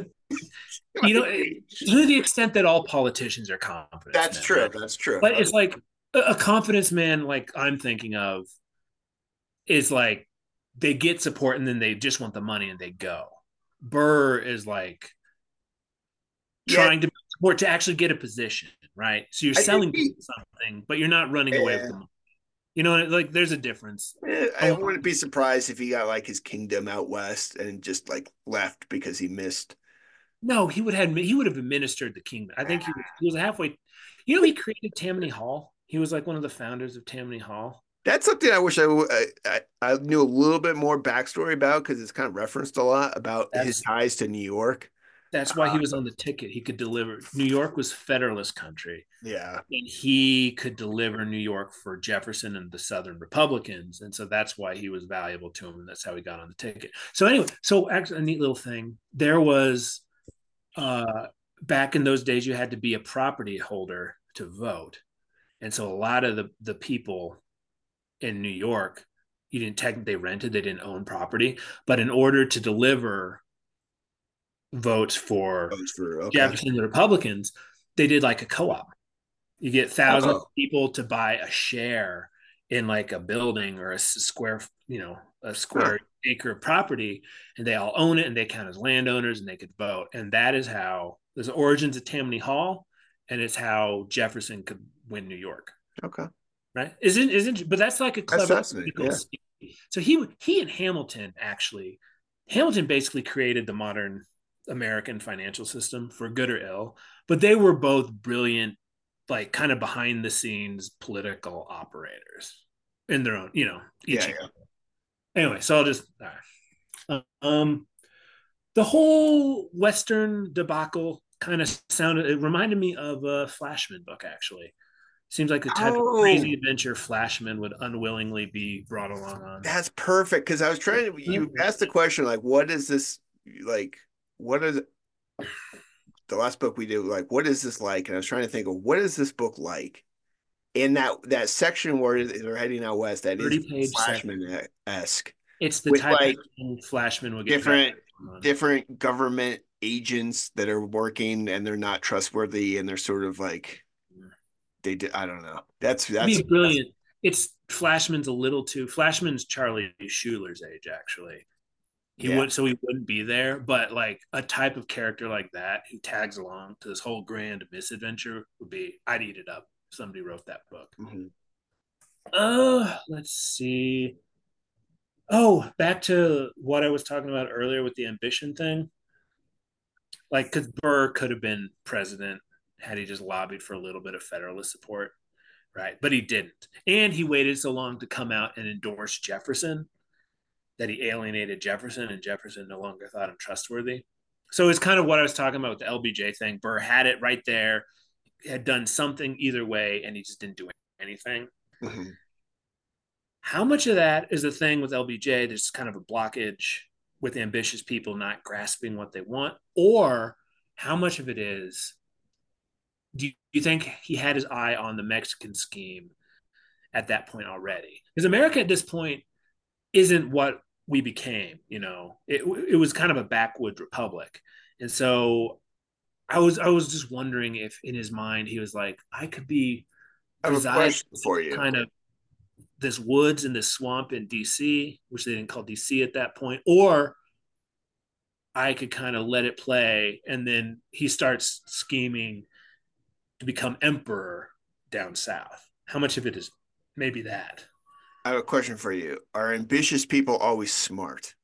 to the extent that all politicians are confident. That's true. Right? That's true. But it's like a confidence man, like I'm thinking of, is like they get support and then they just want the money and they go. Burr is like trying to support to actually get a position, right? So you're selling something, but you're not running away with the money. You know, like there's a difference. I wouldn't be surprised if he got like his kingdom out west and just like left because he missed. No, he would have administered the kingdom. I think he was halfway. You know, he created Tammany Hall. He was like one of the founders of Tammany Hall. That's something I wish I knew a little bit more backstory about because it's kind of referenced a lot about his ties to New York. That's why he was on the ticket. He could deliver. New York was Federalist country. Yeah. And he could deliver New York for Jefferson and the Southern Republicans. And so that's why he was valuable to him. And that's how he got on the ticket. So anyway, so actually a neat little thing. There was back in those days, you had to be a property holder to vote. And so a lot of the people in New York, you didn't technically rented, they didn't own property. But in order to deliver votes for Jefferson and the Republicans, they did like a co-op. You get thousands of people to buy a share in like a building or a square acre of property, and they all own it and they count as landowners and they could vote. And that is how there's the origins of Tammany Hall, and it's how Jefferson could win New York. Okay. Right? Isn't but that's like a clever yeah. So he and Hamilton basically created the modern American financial system for good or ill, but they were both brilliant, like kind of behind the scenes political operators in their own, each. Yeah. Anyway, so I'll just the whole Western debacle kind of it reminded me of a Flashman book, actually. Seems like the type of crazy adventure Flashman would unwillingly be brought along on. That's perfect, because I was trying to, you asked the question, like, what is this, like, what is the last book we did, like, what is this like? And I was trying to think of, what is this book like? In that section where they're heading out west, that is Flashman-esque. It's the type like of Flashman would get different government agents that are working and they're not trustworthy and they're sort of like they did. I don't know. That's brilliant. It's Flashman's a little too. Flashman's Charlie Schuler's age, actually. He Yeah. would, so he wouldn't be there. But like a type of character like that who tags along to this whole grand misadventure would be, I'd eat it up. Somebody wrote that book. Mhm. Let's see. Oh, back to what I was talking about earlier with the ambition thing. Like, because Burr could have been president had he just lobbied for a little bit of Federalist support, right? But he didn't. And he waited so long to come out and endorse Jefferson that he alienated Jefferson, and Jefferson no longer thought him trustworthy. So it's kind of what I was talking about with the LBJ thing. Burr had it right there, had done something either way, and he just didn't do anything. Mhm. How much of that is the thing with LBJ? There's kind of a blockage with ambitious people not grasping what they want, or how much of it is? Do you think he had his eye on the Mexican scheme at that point already? Because America at this point isn't what we became. It was kind of a backwoods republic, and so I was just wondering if in his mind he was like, I could be I have a reside question for you. kind of this woods and this swamp in DC, which they didn't call DC at that point, or I could kind of let it play, and then he starts scheming to become emperor down south. How much of it is maybe that? I have a question for you. Are ambitious people always smart?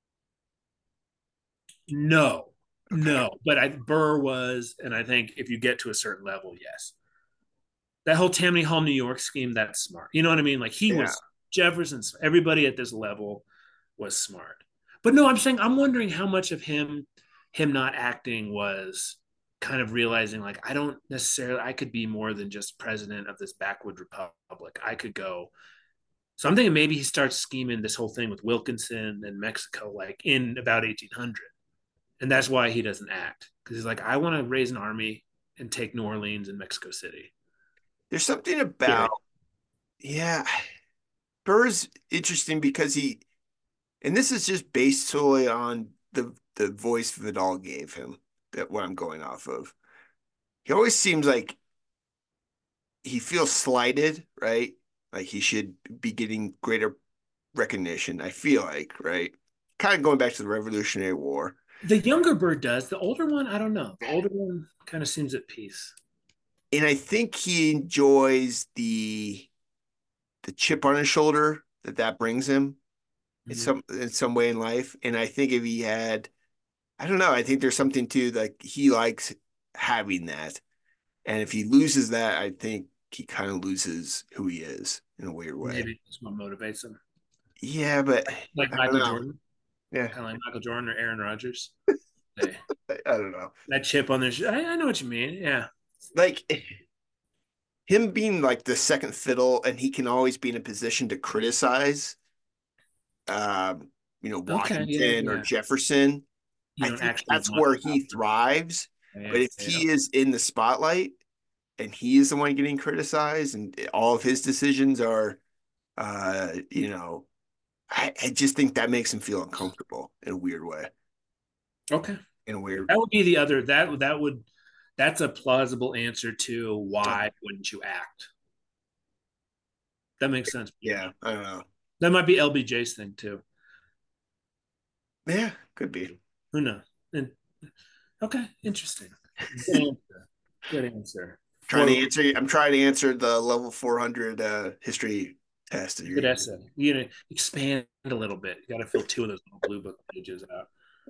No, Okay. no. But Burr was, and I think if you get to a certain level, yes. That whole Tammany Hall, New York scheme, that's smart. You know what I mean? Like he Yeah. was Jefferson's. Everybody at this level was smart. But no, I'm wondering how much of him not acting was kind of realizing like I don't necessarily I could be more than just president of this backwood republic. I could go. So I'm thinking maybe he starts scheming this whole thing with Wilkinson and Mexico like in about 1800, and that's why he doesn't act because he's like I want to raise an army and take New Orleans and Mexico City. There's something about, yeah, Burr's interesting because and this is just based solely on the voice Vidal gave him, that what I'm going off of. He always seems like he feels slighted, right? Like he should be getting greater recognition, I feel like, right? Kind of going back to the Revolutionary War. The younger bird does. The older one, I don't know. The older one kind of seems at peace. And I think he enjoys the chip on his shoulder that brings him Mm-hmm. in some way in life. And I think if he had, I don't know, I think there's something to like he likes having that. And if he loses that, I think he kind of loses who he is in a weird way. Maybe that's what motivates him. Yeah, but Like I don't Michael know. Jordan, Yeah, kind of like Michael Jordan or Aaron Rodgers. Hey, I don't know. that chip on their. I know what you mean. Yeah. Like him being like the second fiddle, and he can always be in a position to criticize, um, Okay. Yeah. Washington or Yeah. Jefferson. You I don't think actually that's want where power. he thrives. Yeah. But if Yeah. he is in the spotlight and he is the one getting criticized, and all of his decisions are, uh, you know, I just think that makes him feel uncomfortable in a weird way. Okay. In a weird, That would be the other. That would. That's a plausible answer to why wouldn't you act? That makes sense. yeah, I don't know. That might be LBJ's thing too. Yeah, could be. Who knows? And okay, interesting. Good answer. Good answer. Trying to For answer. I'm trying to answer the level 400 history test. good essay. You know, expand a little bit. You got to fill two of those little blue book pages out.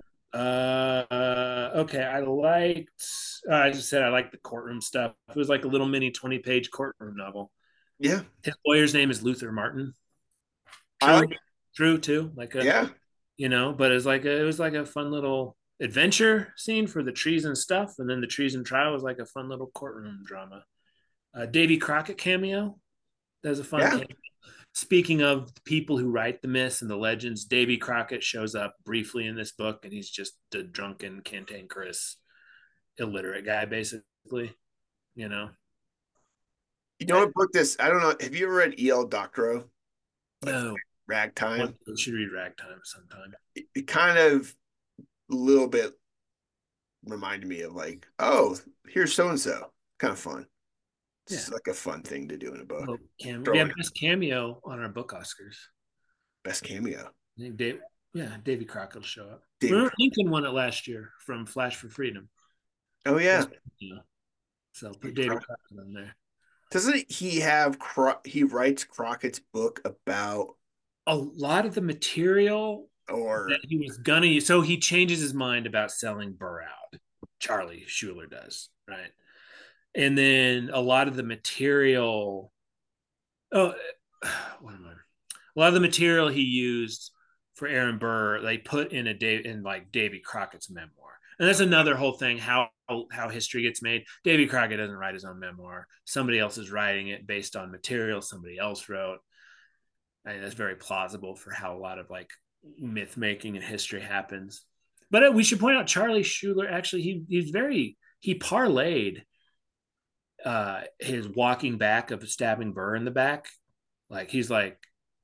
Okay. I liked. I just said I liked the courtroom stuff. It was like a little mini 20-page courtroom novel. Yeah, His lawyer's name is Luther Martin. I like True, it. true too. Like a, Yeah, but it was like a fun little adventure scene for the treason stuff, and then the treason trial was like a fun little courtroom drama. Davy Crockett cameo. That was a fun yeah. cameo. Speaking of people who write the myths and the legends, Davy Crockett shows up briefly in this book, and he's just the drunken, cantankerous, illiterate guy, basically. You know, You know what book this? I don't know. Have you ever read E.L. Doctorow? Like no, Ragtime? you should read Ragtime sometime. It kind of a little bit reminded me of like, oh, here's so and so. Kind of fun. Yeah, It's like a fun thing to do in a book. well, cameo. We Throw have it best cameo on our book Oscars. best cameo. I think Dave, Yeah, Davy Crockett will show up. David Remember, Crockett. Lincoln won it last year from Flash for Freedom. Oh yeah, You know, so put David Davy Crockett. Crockett on there. Doesn't he have he writes Crockett's book about A lot of the material that or he was gonna use, so he changes his mind about selling Burr out. Charlie Schuler does, right? And then a lot of the material, oh, what am I? A lot of the material he used for Aaron Burr, they put in in like Davy Crockett's memoir, and that's another whole thing. How history gets made. Davy Crockett doesn't write his own memoir. Somebody else is writing it based on material somebody else wrote. I mean, that's very plausible for how a lot of like myth making and history happens. But we should point out Charlie Schuler. Actually, he parlayed his walking back of stabbing Burr in the back. Like he's like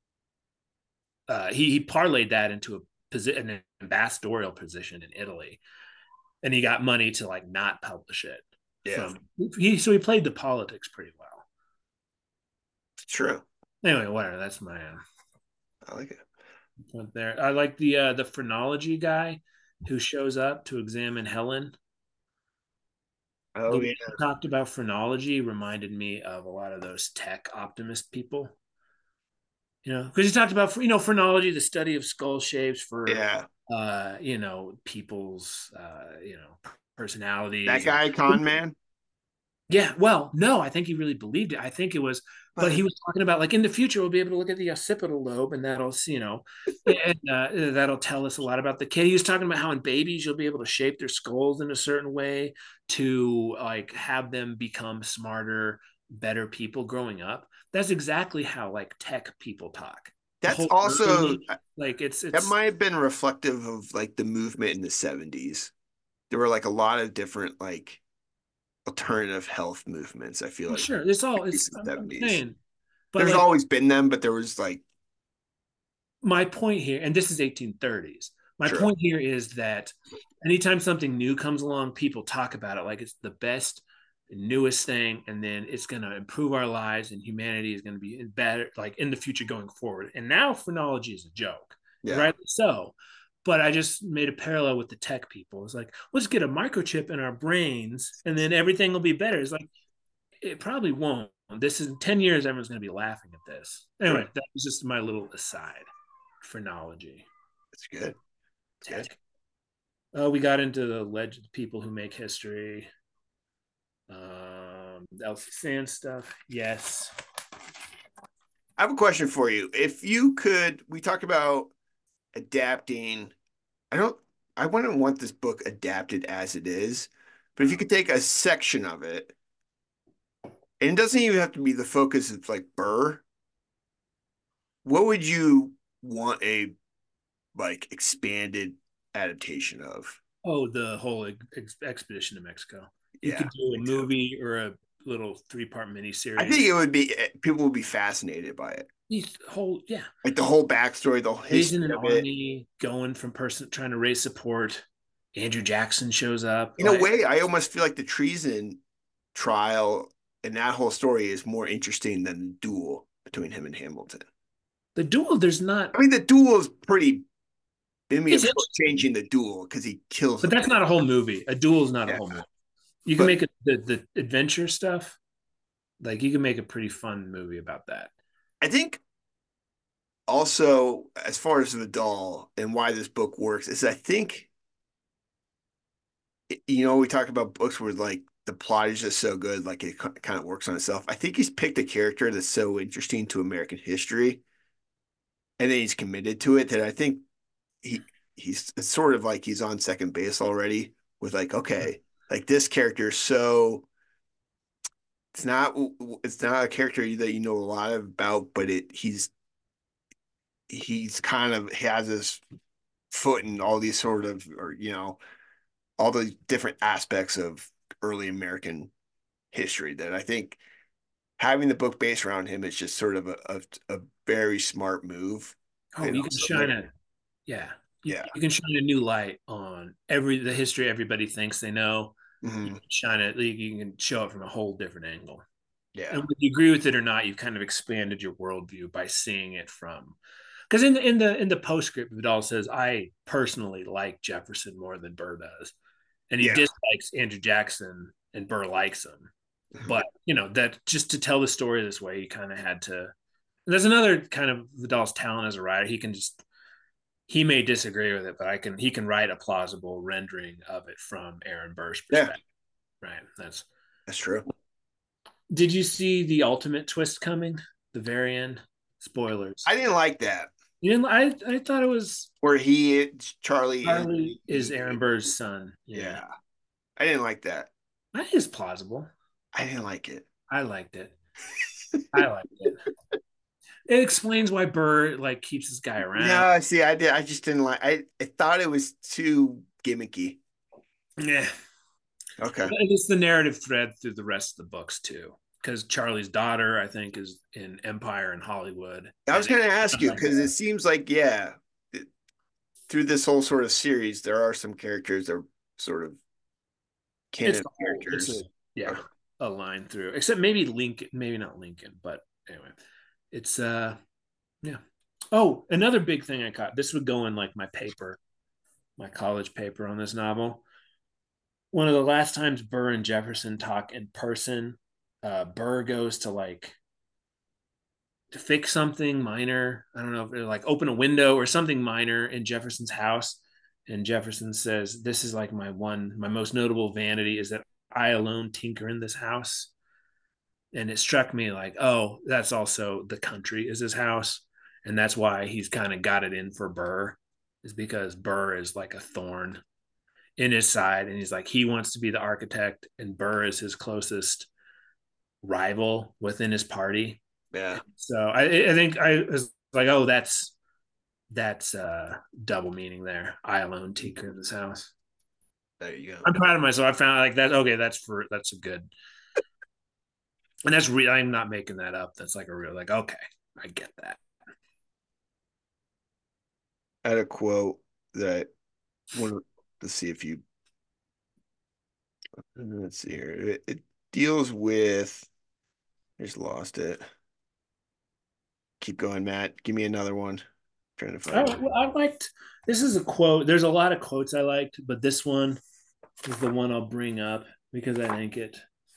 he parlayed that into an ambassadorial position in Italy, and he got money to like not publish it. yeah, So he played the politics pretty well. it's true. Anyway, whatever. That's my I like it. point there. I like the phrenology guy who shows up to examine Helen. The Oh way yeah, he talked about phrenology reminded me of a lot of those tech optimist people. Because he talked about phrenology, the study of skull shapes for yeah. people's That personalities. And guy, con man. yeah, well, no, I think he really believed it. I think it was, but But he was talking about like in the future we'll be able to look at the occipital lobe, and that'll and that'll tell us a lot about the kid. He was talking about how in babies you'll be able to shape their skulls in a certain way to like have them become smarter, better people growing up. That's exactly how like tech people talk. The that's whole also like that it's might have been reflective of like the movement in the 70s. There were like a lot of different like alternative health movements, I feel well, like sure. It's all in it's the I'm 70s. saying, but There's like always been them, but there was like my point here, and this is 1830s. My true. point here is that anytime something new comes along, people talk about it like it's the best, newest thing, and then it's going to improve our lives, and humanity is going to be better, like in the future going forward. And now phrenology is a joke, and Yeah. rightly so. But I just made a parallel with the tech people. It's like, let's get a microchip in our brains, and then everything will be better. It's like, it probably won't. This is in 10 years, everyone's going to be laughing at this. True. Anyway, that was just my little aside. Phrenology, It's good. It's good. tech. We got into the legend people who make history. Elsie Sand stuff. Yes. I have a question for you. If you could, we talked about adapting. I don't, I wouldn't want this book adapted as it is, but if you could take a section of it, and it doesn't even have to be the focus of like Burr, what would you want a like expanded adaptation of? Oh, the whole expedition to Mexico. You Yeah, could do a me too. movie or a little 3-part I think miniseries. it would be people would be fascinated by it. These whole, yeah, Like the whole backstory, the whole raising history an of it. army, going from person trying to raise support. Andrew Jackson shows up. In a Like, way, I almost feel like the treason trial and that whole story is more interesting than the duel between him and Hamilton. the duel, there's not. I mean, the duel is pretty. I mean, It's of course, interesting, changing the duel because he kills but him. that's not a whole movie. A duel is not a Yeah, whole movie. You can but make it the adventure stuff. Like you can make a pretty fun movie about that. I think also as far as the doll and why this book works is I think we talk about books where like the plot is just so good, like it kind of works on itself. I think he's picked a character that's so interesting to American history, and then he's committed to it that I think he he's it's sort of like he's on second base already with like okay, like this character is so it's not a character that you know a lot about, but he's kind of has his foot in all these sort of or all the different aspects of early American history that I think having the book based around him is just sort of a very smart move. Oh, And you can also shine a yeah. yeah. You can shine a new light on the history everybody thinks they know. You Hmm. can shine it. You can show it from a whole different angle. And Yeah. whether you agree with it or not, you've kind of expanded your worldview by seeing it from Because in the postscript, Vidal says, "I personally like Jefferson more than Burr does," and he Yeah. dislikes Andrew Jackson, and Burr likes him. But that just to tell the story this way, you kind of had to. There's another kind of Vidal's talent as a writer. He may disagree with it, but he can write a plausible rendering of it from Aaron Burr's Yeah, perspective. Right. that's true. Did you see the ultimate twist coming? The very end? Spoilers. I didn't like that. You didn't I thought it was Where Charlie is Aaron Burr's son. Yeah. Yeah. I didn't like that. That is plausible. I didn't like it. I liked it. I liked it. It explains why Burr like keeps this guy around. No, see, I just didn't like. I thought it was too gimmicky. Yeah. Okay. It's the narrative thread through the rest of the books too, because Charlie's daughter, I think, is in Empire and Hollywood. I was going to ask you because it seems like through this whole sort of series, there are some characters that are sort of canon characters. A line through, except maybe Lincoln, maybe not Lincoln, but anyway, it's yeah. Oh, another big thing I caught. This would go in like my college paper on this novel. One of the last times Burr and Jefferson talk in person, Burr goes to fix something minor. I don't know, if like open a window or something minor in Jefferson's house. And Jefferson says, "This is like my most notable vanity is that I alone tinker in this house." And it struck me like, oh, that's also the country is his house. And that's why he's kind of got it in for Burr, is because Burr is like a thorn in his side. And he's like, he wants to be the architect, and Burr is his closest rival within his party. Yeah. So I think I was like, oh, that's double meaning there. I alone tinker in this house. There you go. I'm proud of myself. I found like that. Okay, that's a good, and that's real. I'm not making that up. That's like a real, like, okay, I get that. I had a quote that let's see if you. Let's see here. It deals with. I just lost it. Keep going, Matt. Give me another one. I'm trying to find it. Well, this is a quote. There's a lot of quotes I liked, but this one is the one I'll bring up because I think it's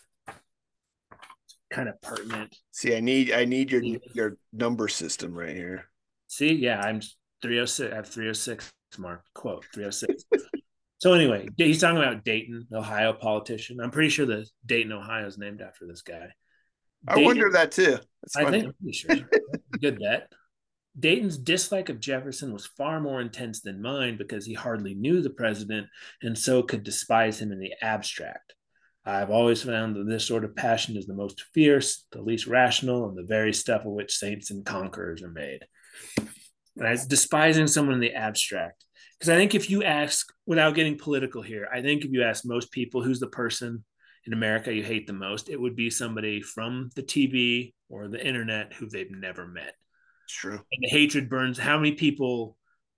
kind of pertinent. See, I need your number system right here. See, yeah, I'm 306. I have 306 mark quote 306. So anyway, he's talking about Dayton, Ohio politician. I'm pretty sure that Dayton, Ohio is named after this guy. I wonder that too. I think I'm pretty sure. Good bet. Dayton's dislike of Jefferson was far more intense than mine because he hardly knew the president and so could despise him in the abstract. I've always found that this sort of passion is the most fierce, the least rational, and the very stuff of which saints and conquerors are made. And I despising someone in the abstract. Because I think if you ask, without getting political here, I think if you ask most people who's the person in America you hate the most, it would be somebody from the TV or the internet who they've never met. It's true. And the hatred burns. How many people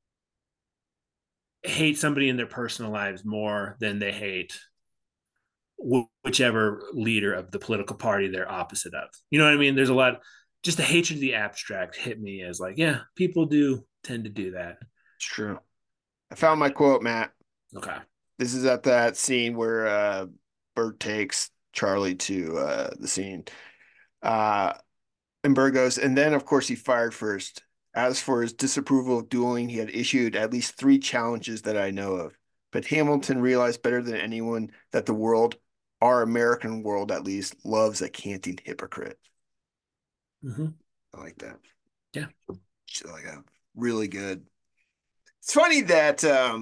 hate somebody in their personal lives more than they hate whichever leader of the political party they're opposite of? You know what I mean? There's a lot, just the hatred of the abstract hit me as like, yeah, people do tend to do that. It's true. I found my quote, Matt. Okay. This is at that scene where Burr takes Charlie to the scene. And Burr goes, and then, of course, he fired first. As for his disapproval of dueling, he had issued at least 3 challenges that I know of. But Hamilton realized better than anyone that the world, our American world at least, loves a canting hypocrite. Mm-hmm. I like that. Yeah. Like a really good. It's funny that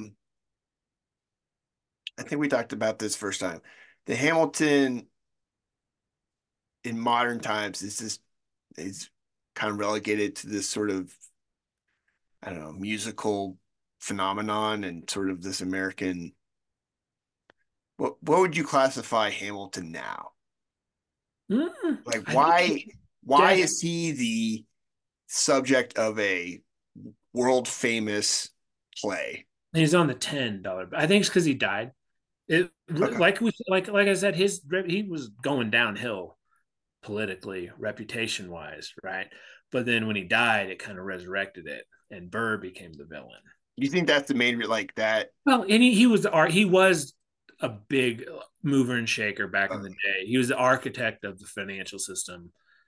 I think we talked about this first time. The Hamilton in modern times is kind of relegated to this sort of, I don't know, musical phenomenon and sort of this American. What would you classify Hamilton now? Like why is he the subject of a world famous play? He's on the $10. I think it's because he died. Okay. Like I said, he was going downhill politically, reputation wise, right? But then when he died, it kind of resurrected it. and Burr became the villain. You think that's the main like that? Well, and he was a big mover and shaker back Uh, in the day. He was the architect of the financial system,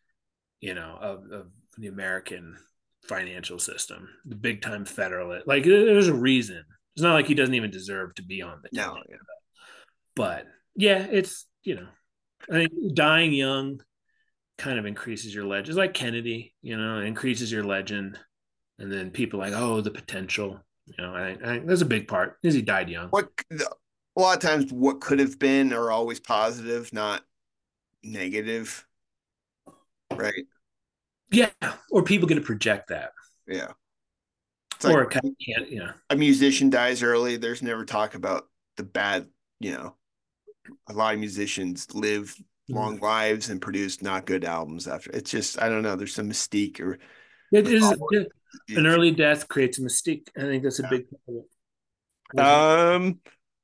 of the American financial system, the big time federalist. Like there's a reason. It's not like he doesn't even deserve to be on the no, ticket. yeah. But yeah, it's I think dying young kind of increases your legend. It's like Kennedy, increases your legend, and then people are like, oh, the potential. I think that's a big part. Is he died young? What a lot of times what could have been are always positive, not negative, right? Yeah, or people get to project that, Yeah. It's like or it kind of can't. a musician dies early, there's never talk about the bad, you know, a lot of musicians live long lives and produce not good albums after. It's just I don't know, there's some mystique or It with is all an it's, early death creates a mystique. I think that's a big part of it. um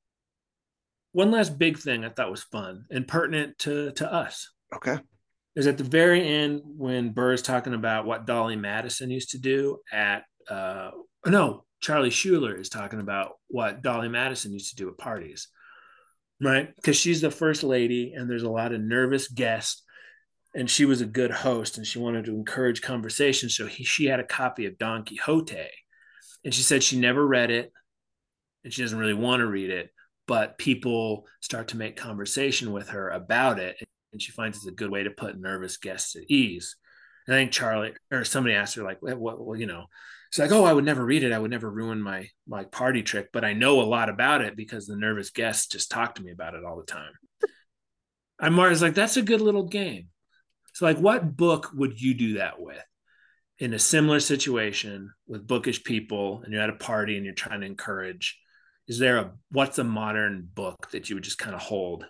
One last big thing I thought was fun and pertinent to us okay. is at the very end when Burr's talking about what Dolly Madison used to do at no, Charlie Schuler is talking about what Dolly Madison used to do at parties, right? Because she's the first lady and there's a lot of nervous guests, and she was a good host and she wanted to encourage conversation. So she had a copy of Don Quixote, and she said she never read it and she doesn't really want to read it, but people start to make conversation with her about it, and she finds it's a good way to put nervous guests at ease. And I think Charlie or somebody asked her like, what she's like, oh, I would never read it. I would never ruin my party trick, but I know a lot about it because the nervous guests just talk to me about it all the time. And Marty's like, that's a good little game. So like, what book would you do that with? In a similar situation with bookish people and you're at a party and you're trying to encourage, what's a modern book that you would just kind of hold?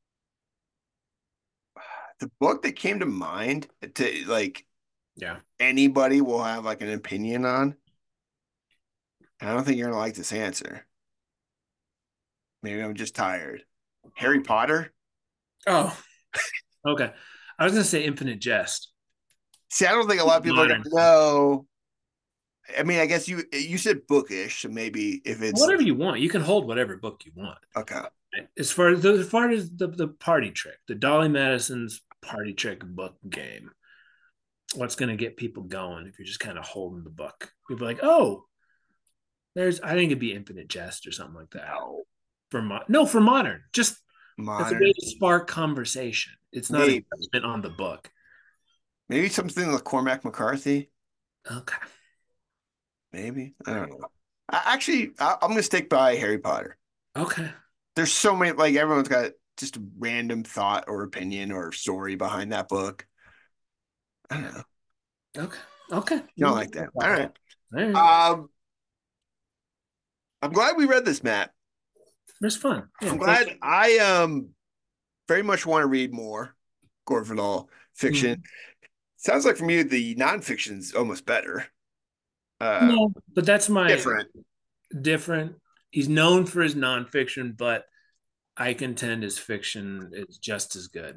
The book that came to mind to like Yeah. anybody will have like an opinion on. I don't think you're gonna like this answer. Maybe I'm just tired. Harry Potter? Oh, okay. I was going to say Infinite Jest. See, I don't think a lot of people are Modern. gonna know. I mean, I guess you said bookish, so maybe if it's Whatever you want. You can hold whatever book you want. okay. As far as the party trick, the Dolly Madison's party trick book game, what's going to get people going if you're just kind of holding the book? People are like, oh, I think it'd be Infinite Jest or something like that. No, For modern, just as a way modern. to spark conversation. It's not a Maybe judgment on the book. maybe something like Cormac McCarthy. Okay. Maybe I don't know. I'm gonna stick by Harry Potter. Okay. There's so many like everyone's got just a random thought or opinion or story behind that book. I don't know. Okay. Okay. You don't like that. All right. All right. Um, I'm glad we read this, Matt. It's fun. Yeah, I'm glad I very much want to read more Gore Vidal fiction. Sounds like from you the nonfiction's almost better. No, but that's my Different. different. He's known for his nonfiction, but I contend his fiction is just as good.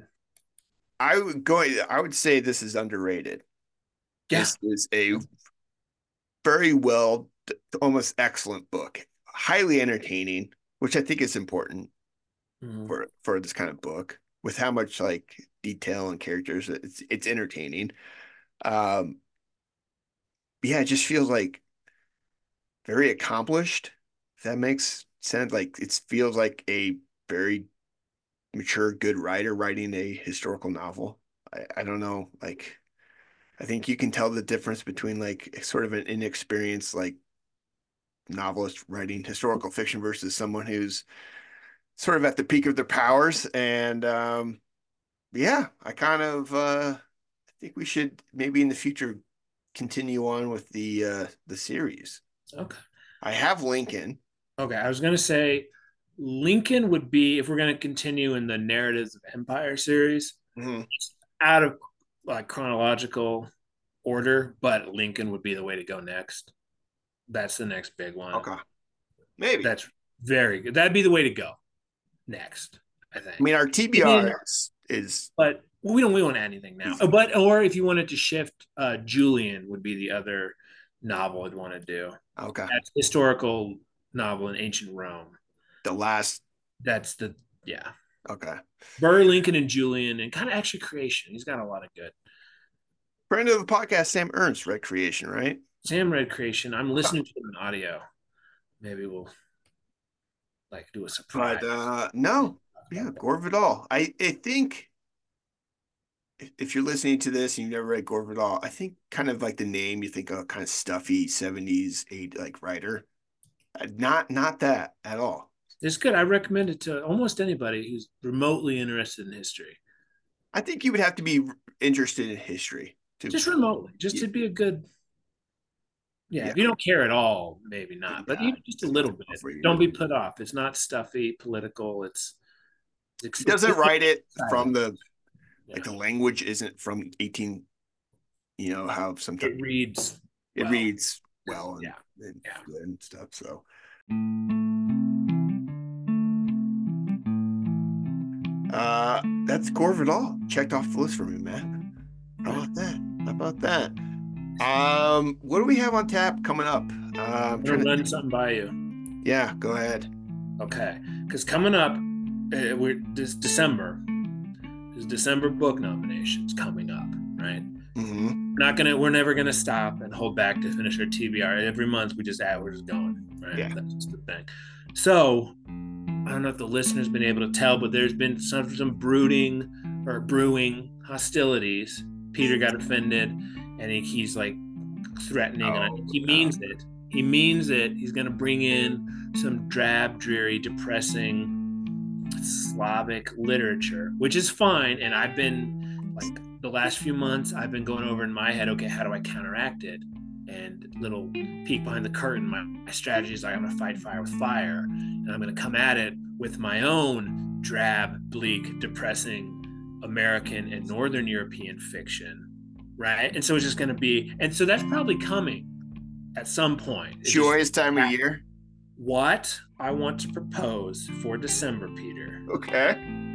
I would say this is underrated. Yeah. This is a very well, almost excellent book. Highly entertaining, which I think is important Mhm. for this kind of book with how much like detail and characters. It's entertaining. Um, yeah, it just feels like very accomplished. If that makes sense, like it feels like a very mature, good writer writing a historical novel. I don't know, like I think you can tell the difference between like sort of an inexperienced like novelist writing historical fiction versus someone who's sort of at the peak of their powers. And yeah, I kind of I think we should maybe in the future continue on with the series. Okay. I have Lincoln. Okay. I was gonna say Lincoln would be, if we're gonna continue in the Narratives of Empire series, Mhm. out of like chronological order, but Lincoln would be the way to go next. That's the next big one. Okay, maybe. That's very good. That'd be the way to go next, I I mean, think. our And then, TBR is but we don't add anything now. But or if you wanted to shift, Julian would be the other novel I'd want to do. Okay. That's historical novel in ancient Rome. The last. That's the yeah. Okay. Burr, Lincoln, and Julian, and kind of actually Creation. He's got a lot of good. Friend of the podcast, Sam Ernst, read Creation, right? Sam read Creation. I'm listening to it in audio. Maybe we'll like do a surprise. But no, yeah, Gore Vidal. I think if you're listening to this and you've never read Gore Vidal, I think kind of like the name, you think of kind of stuffy 70s like writer. Not that at all. It's good. I recommend it to almost anybody who's remotely interested in history. I think you would have to be interested in history too. Just remotely, just to be a good. Yeah, if you don't care at all, maybe not. But even just a little bit. Don't be put off. It's not stuffy, political. He doesn't write it from the like the language isn't from 18. You know how sometimes it reads well and good and stuff. So. That's Gore Vidal checked off the list for me, man. How about that? What do we have on tap coming up? I'm trying to run something by you. Yeah, go ahead. Okay, because coming up, this December. There's December book nominations coming up, right? Mm-hmm. We're never gonna stop and hold back to finish our TBR. Every month we're just going, right? Yeah. That's just the thing. So I don't know if the listener's been able to tell, but there's been some brewing hostilities. Peter got offended, and he's like threatening, and I think he means it. He means it. He's going to bring in some drab, dreary, depressing Slavic literature, which is fine. And I've been like the last few months, I've been going over in my head, okay, how do I counteract it? And little peek behind the curtain, my strategy is like, I'm going to fight fire with fire, and I'm going to come at it with my own drab, bleak, depressing American and Northern European fiction, right? And so it's just going to be, and so that's probably coming at some point. Joyous time of year. What I want to propose for December, Peter. Okay.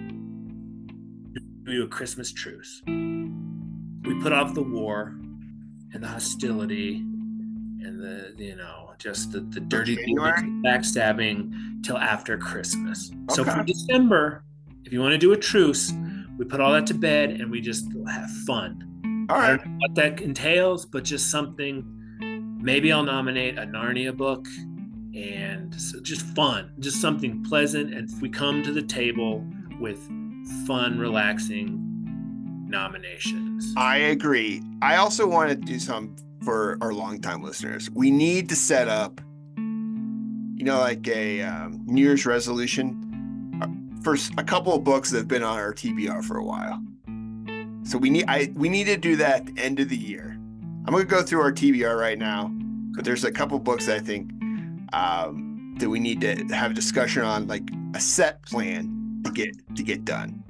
Do a Christmas truce. We put off the war and the hostility and just the dirty backstabbing till after Christmas. Okay. So for December, if you want to do a truce, we put all that to bed and we just have fun. All right. I don't know what that entails, but just something. Maybe I'll nominate a Narnia book, and so just fun, just something pleasant. And we come to the table with fun, relaxing nominations. I agree. I also want to do some for our longtime listeners. We need to set up, like a New Year's resolution for a couple of books that have been on our TBR for a while. So we need to do that at the end of the year. I'm going to go through our TBR right now, but there's a couple of books that I think that we need to have a discussion on, like a set plan to get done.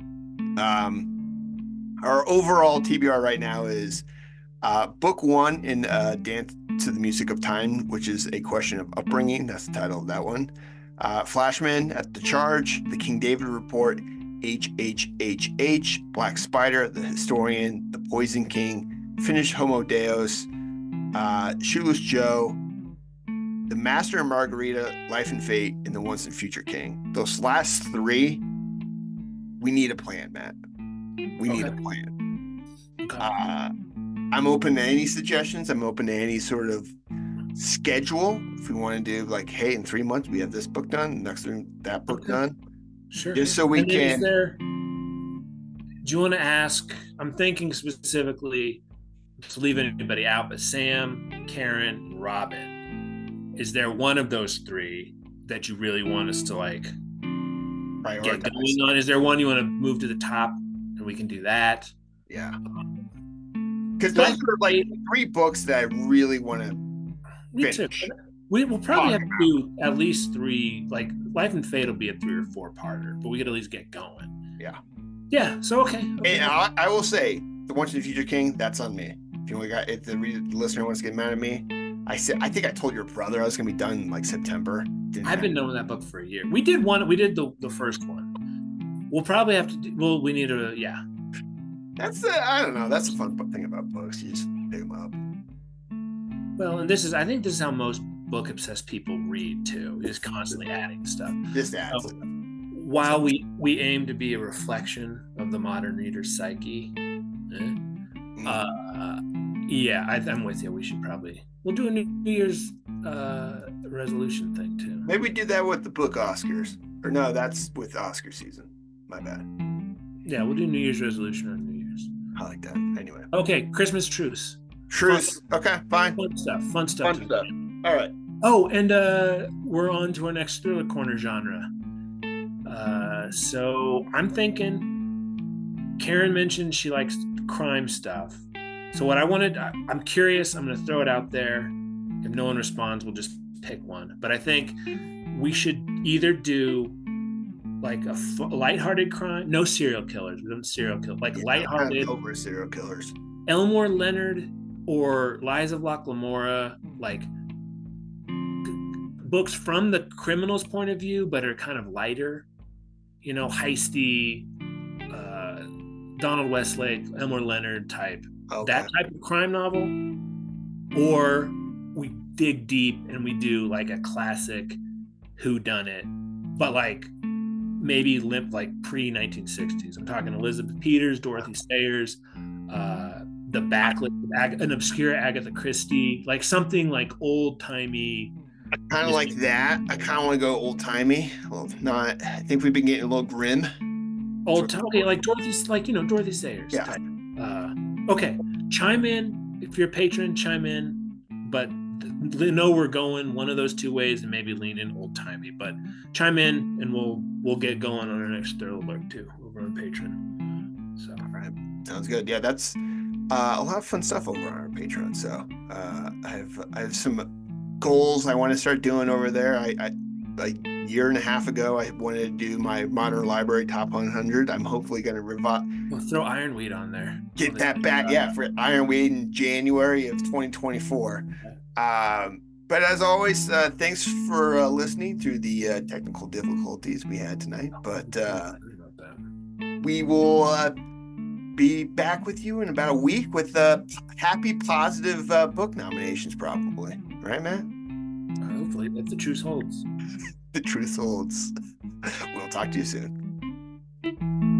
Our overall TBR right now is book 1 in Dance to the Music of Time, which is a question of upbringing. That's the title of that one. Flashman at the Charge, The King David Report, HHHH, Black Spider, The Historian, The Poison King, Finished Homo Deus, Shoeless Joe, The Master and Margarita, Life and Fate, and The Once and Future King. Those last 3, we need a plan, Matt. We need a plan. Okay. I'm open to any suggestions. I'm open to any sort of schedule. If we want to do like, hey, in 3 months we have this book done, next thing that book done. Sure. Just so we can. Do you want to ask? I'm thinking specifically to leave anybody out, but Sam, Karen, and Robin. Is there one of those 3 that you really want us to like get going on? Is there one you want to move to the top, and we can do that? Yeah. Because those are like 3 books that I really want to finish. Too. We will probably have to do at least 3. Like Life and Fate will be a 3 or 4-parter, but we could at least get going. Yeah. Yeah. So okay. And I will say, The Once and Future King, that's on me. If the listener wants to get mad at me, I think I told your brother I was going to be done in like September. I've been knowing that book for a year. We did the first one. We'll probably have to do. We need to. Yeah. I don't know. That's a fun thing about books. You just pick them up. Well, and I think this is how most book obsessed people read too, is constantly adding stuff. Just add So, stuff. while we aim to be a reflection of the modern reader's psyche, yeah, I'm with you. We'll do a New Year's resolution thing too. Maybe we do that with the book Oscars. Or no, that's with Oscar season. My bad. Yeah, we'll do New Year's resolution on New Year's. I like that. Anyway. Okay, Christmas truce. Truce. Okay, fine. Fun stuff. Fun stuff. All right. Oh, and we're on to our next Thriller Corner genre. So I'm thinking, Karen mentioned she likes crime stuff. So what I'm curious, I'm going to throw it out there. If no one responds, we'll just pick one. But I think we should either do like a lighthearted crime, no serial killers. We don't serial kill, like lighthearted. Over serial killers. Elmore Leonard or Lies of Locke Lamora, like books from the criminal's point of view, but are kind of lighter, heisty, Donald Westlake, Elmore Leonard type, that type of crime novel. Or we dig deep and we do like a classic whodunit, but like maybe like pre-1960s. I'm talking Elizabeth Peters, Dorothy Sayers, the Backlist, an obscure Agatha Christie, like something like old-timey. I kind of like that. I kind of want to go old-timey. Well, not. I think we've been getting a little grim. Old-timey, like Dorothy, Dorothy Sayers. Yeah. Type. Okay. Chime in if you're a patron. Chime in, but know we're going one of those two ways, and maybe lean in old-timey. But chime in, and we'll get going on our next Thriller Alert too over on Patreon. So, all right, sounds good. Yeah, that's a lot of fun stuff over on our Patreon. So I have some goals I want to start doing over there. I a year and a half ago I wanted to do my Modern Library Top 100. I'm hopefully going to revive. We'll throw Ironweed on there. Get that back, for Ironweed in January of 2024. But as always, thanks for listening through the technical difficulties we had tonight. But we will be back with you in about a week with happy, positive book nominations, probably. Right, Matt? Hopefully, if the truth holds. The truth holds. We'll talk to you soon.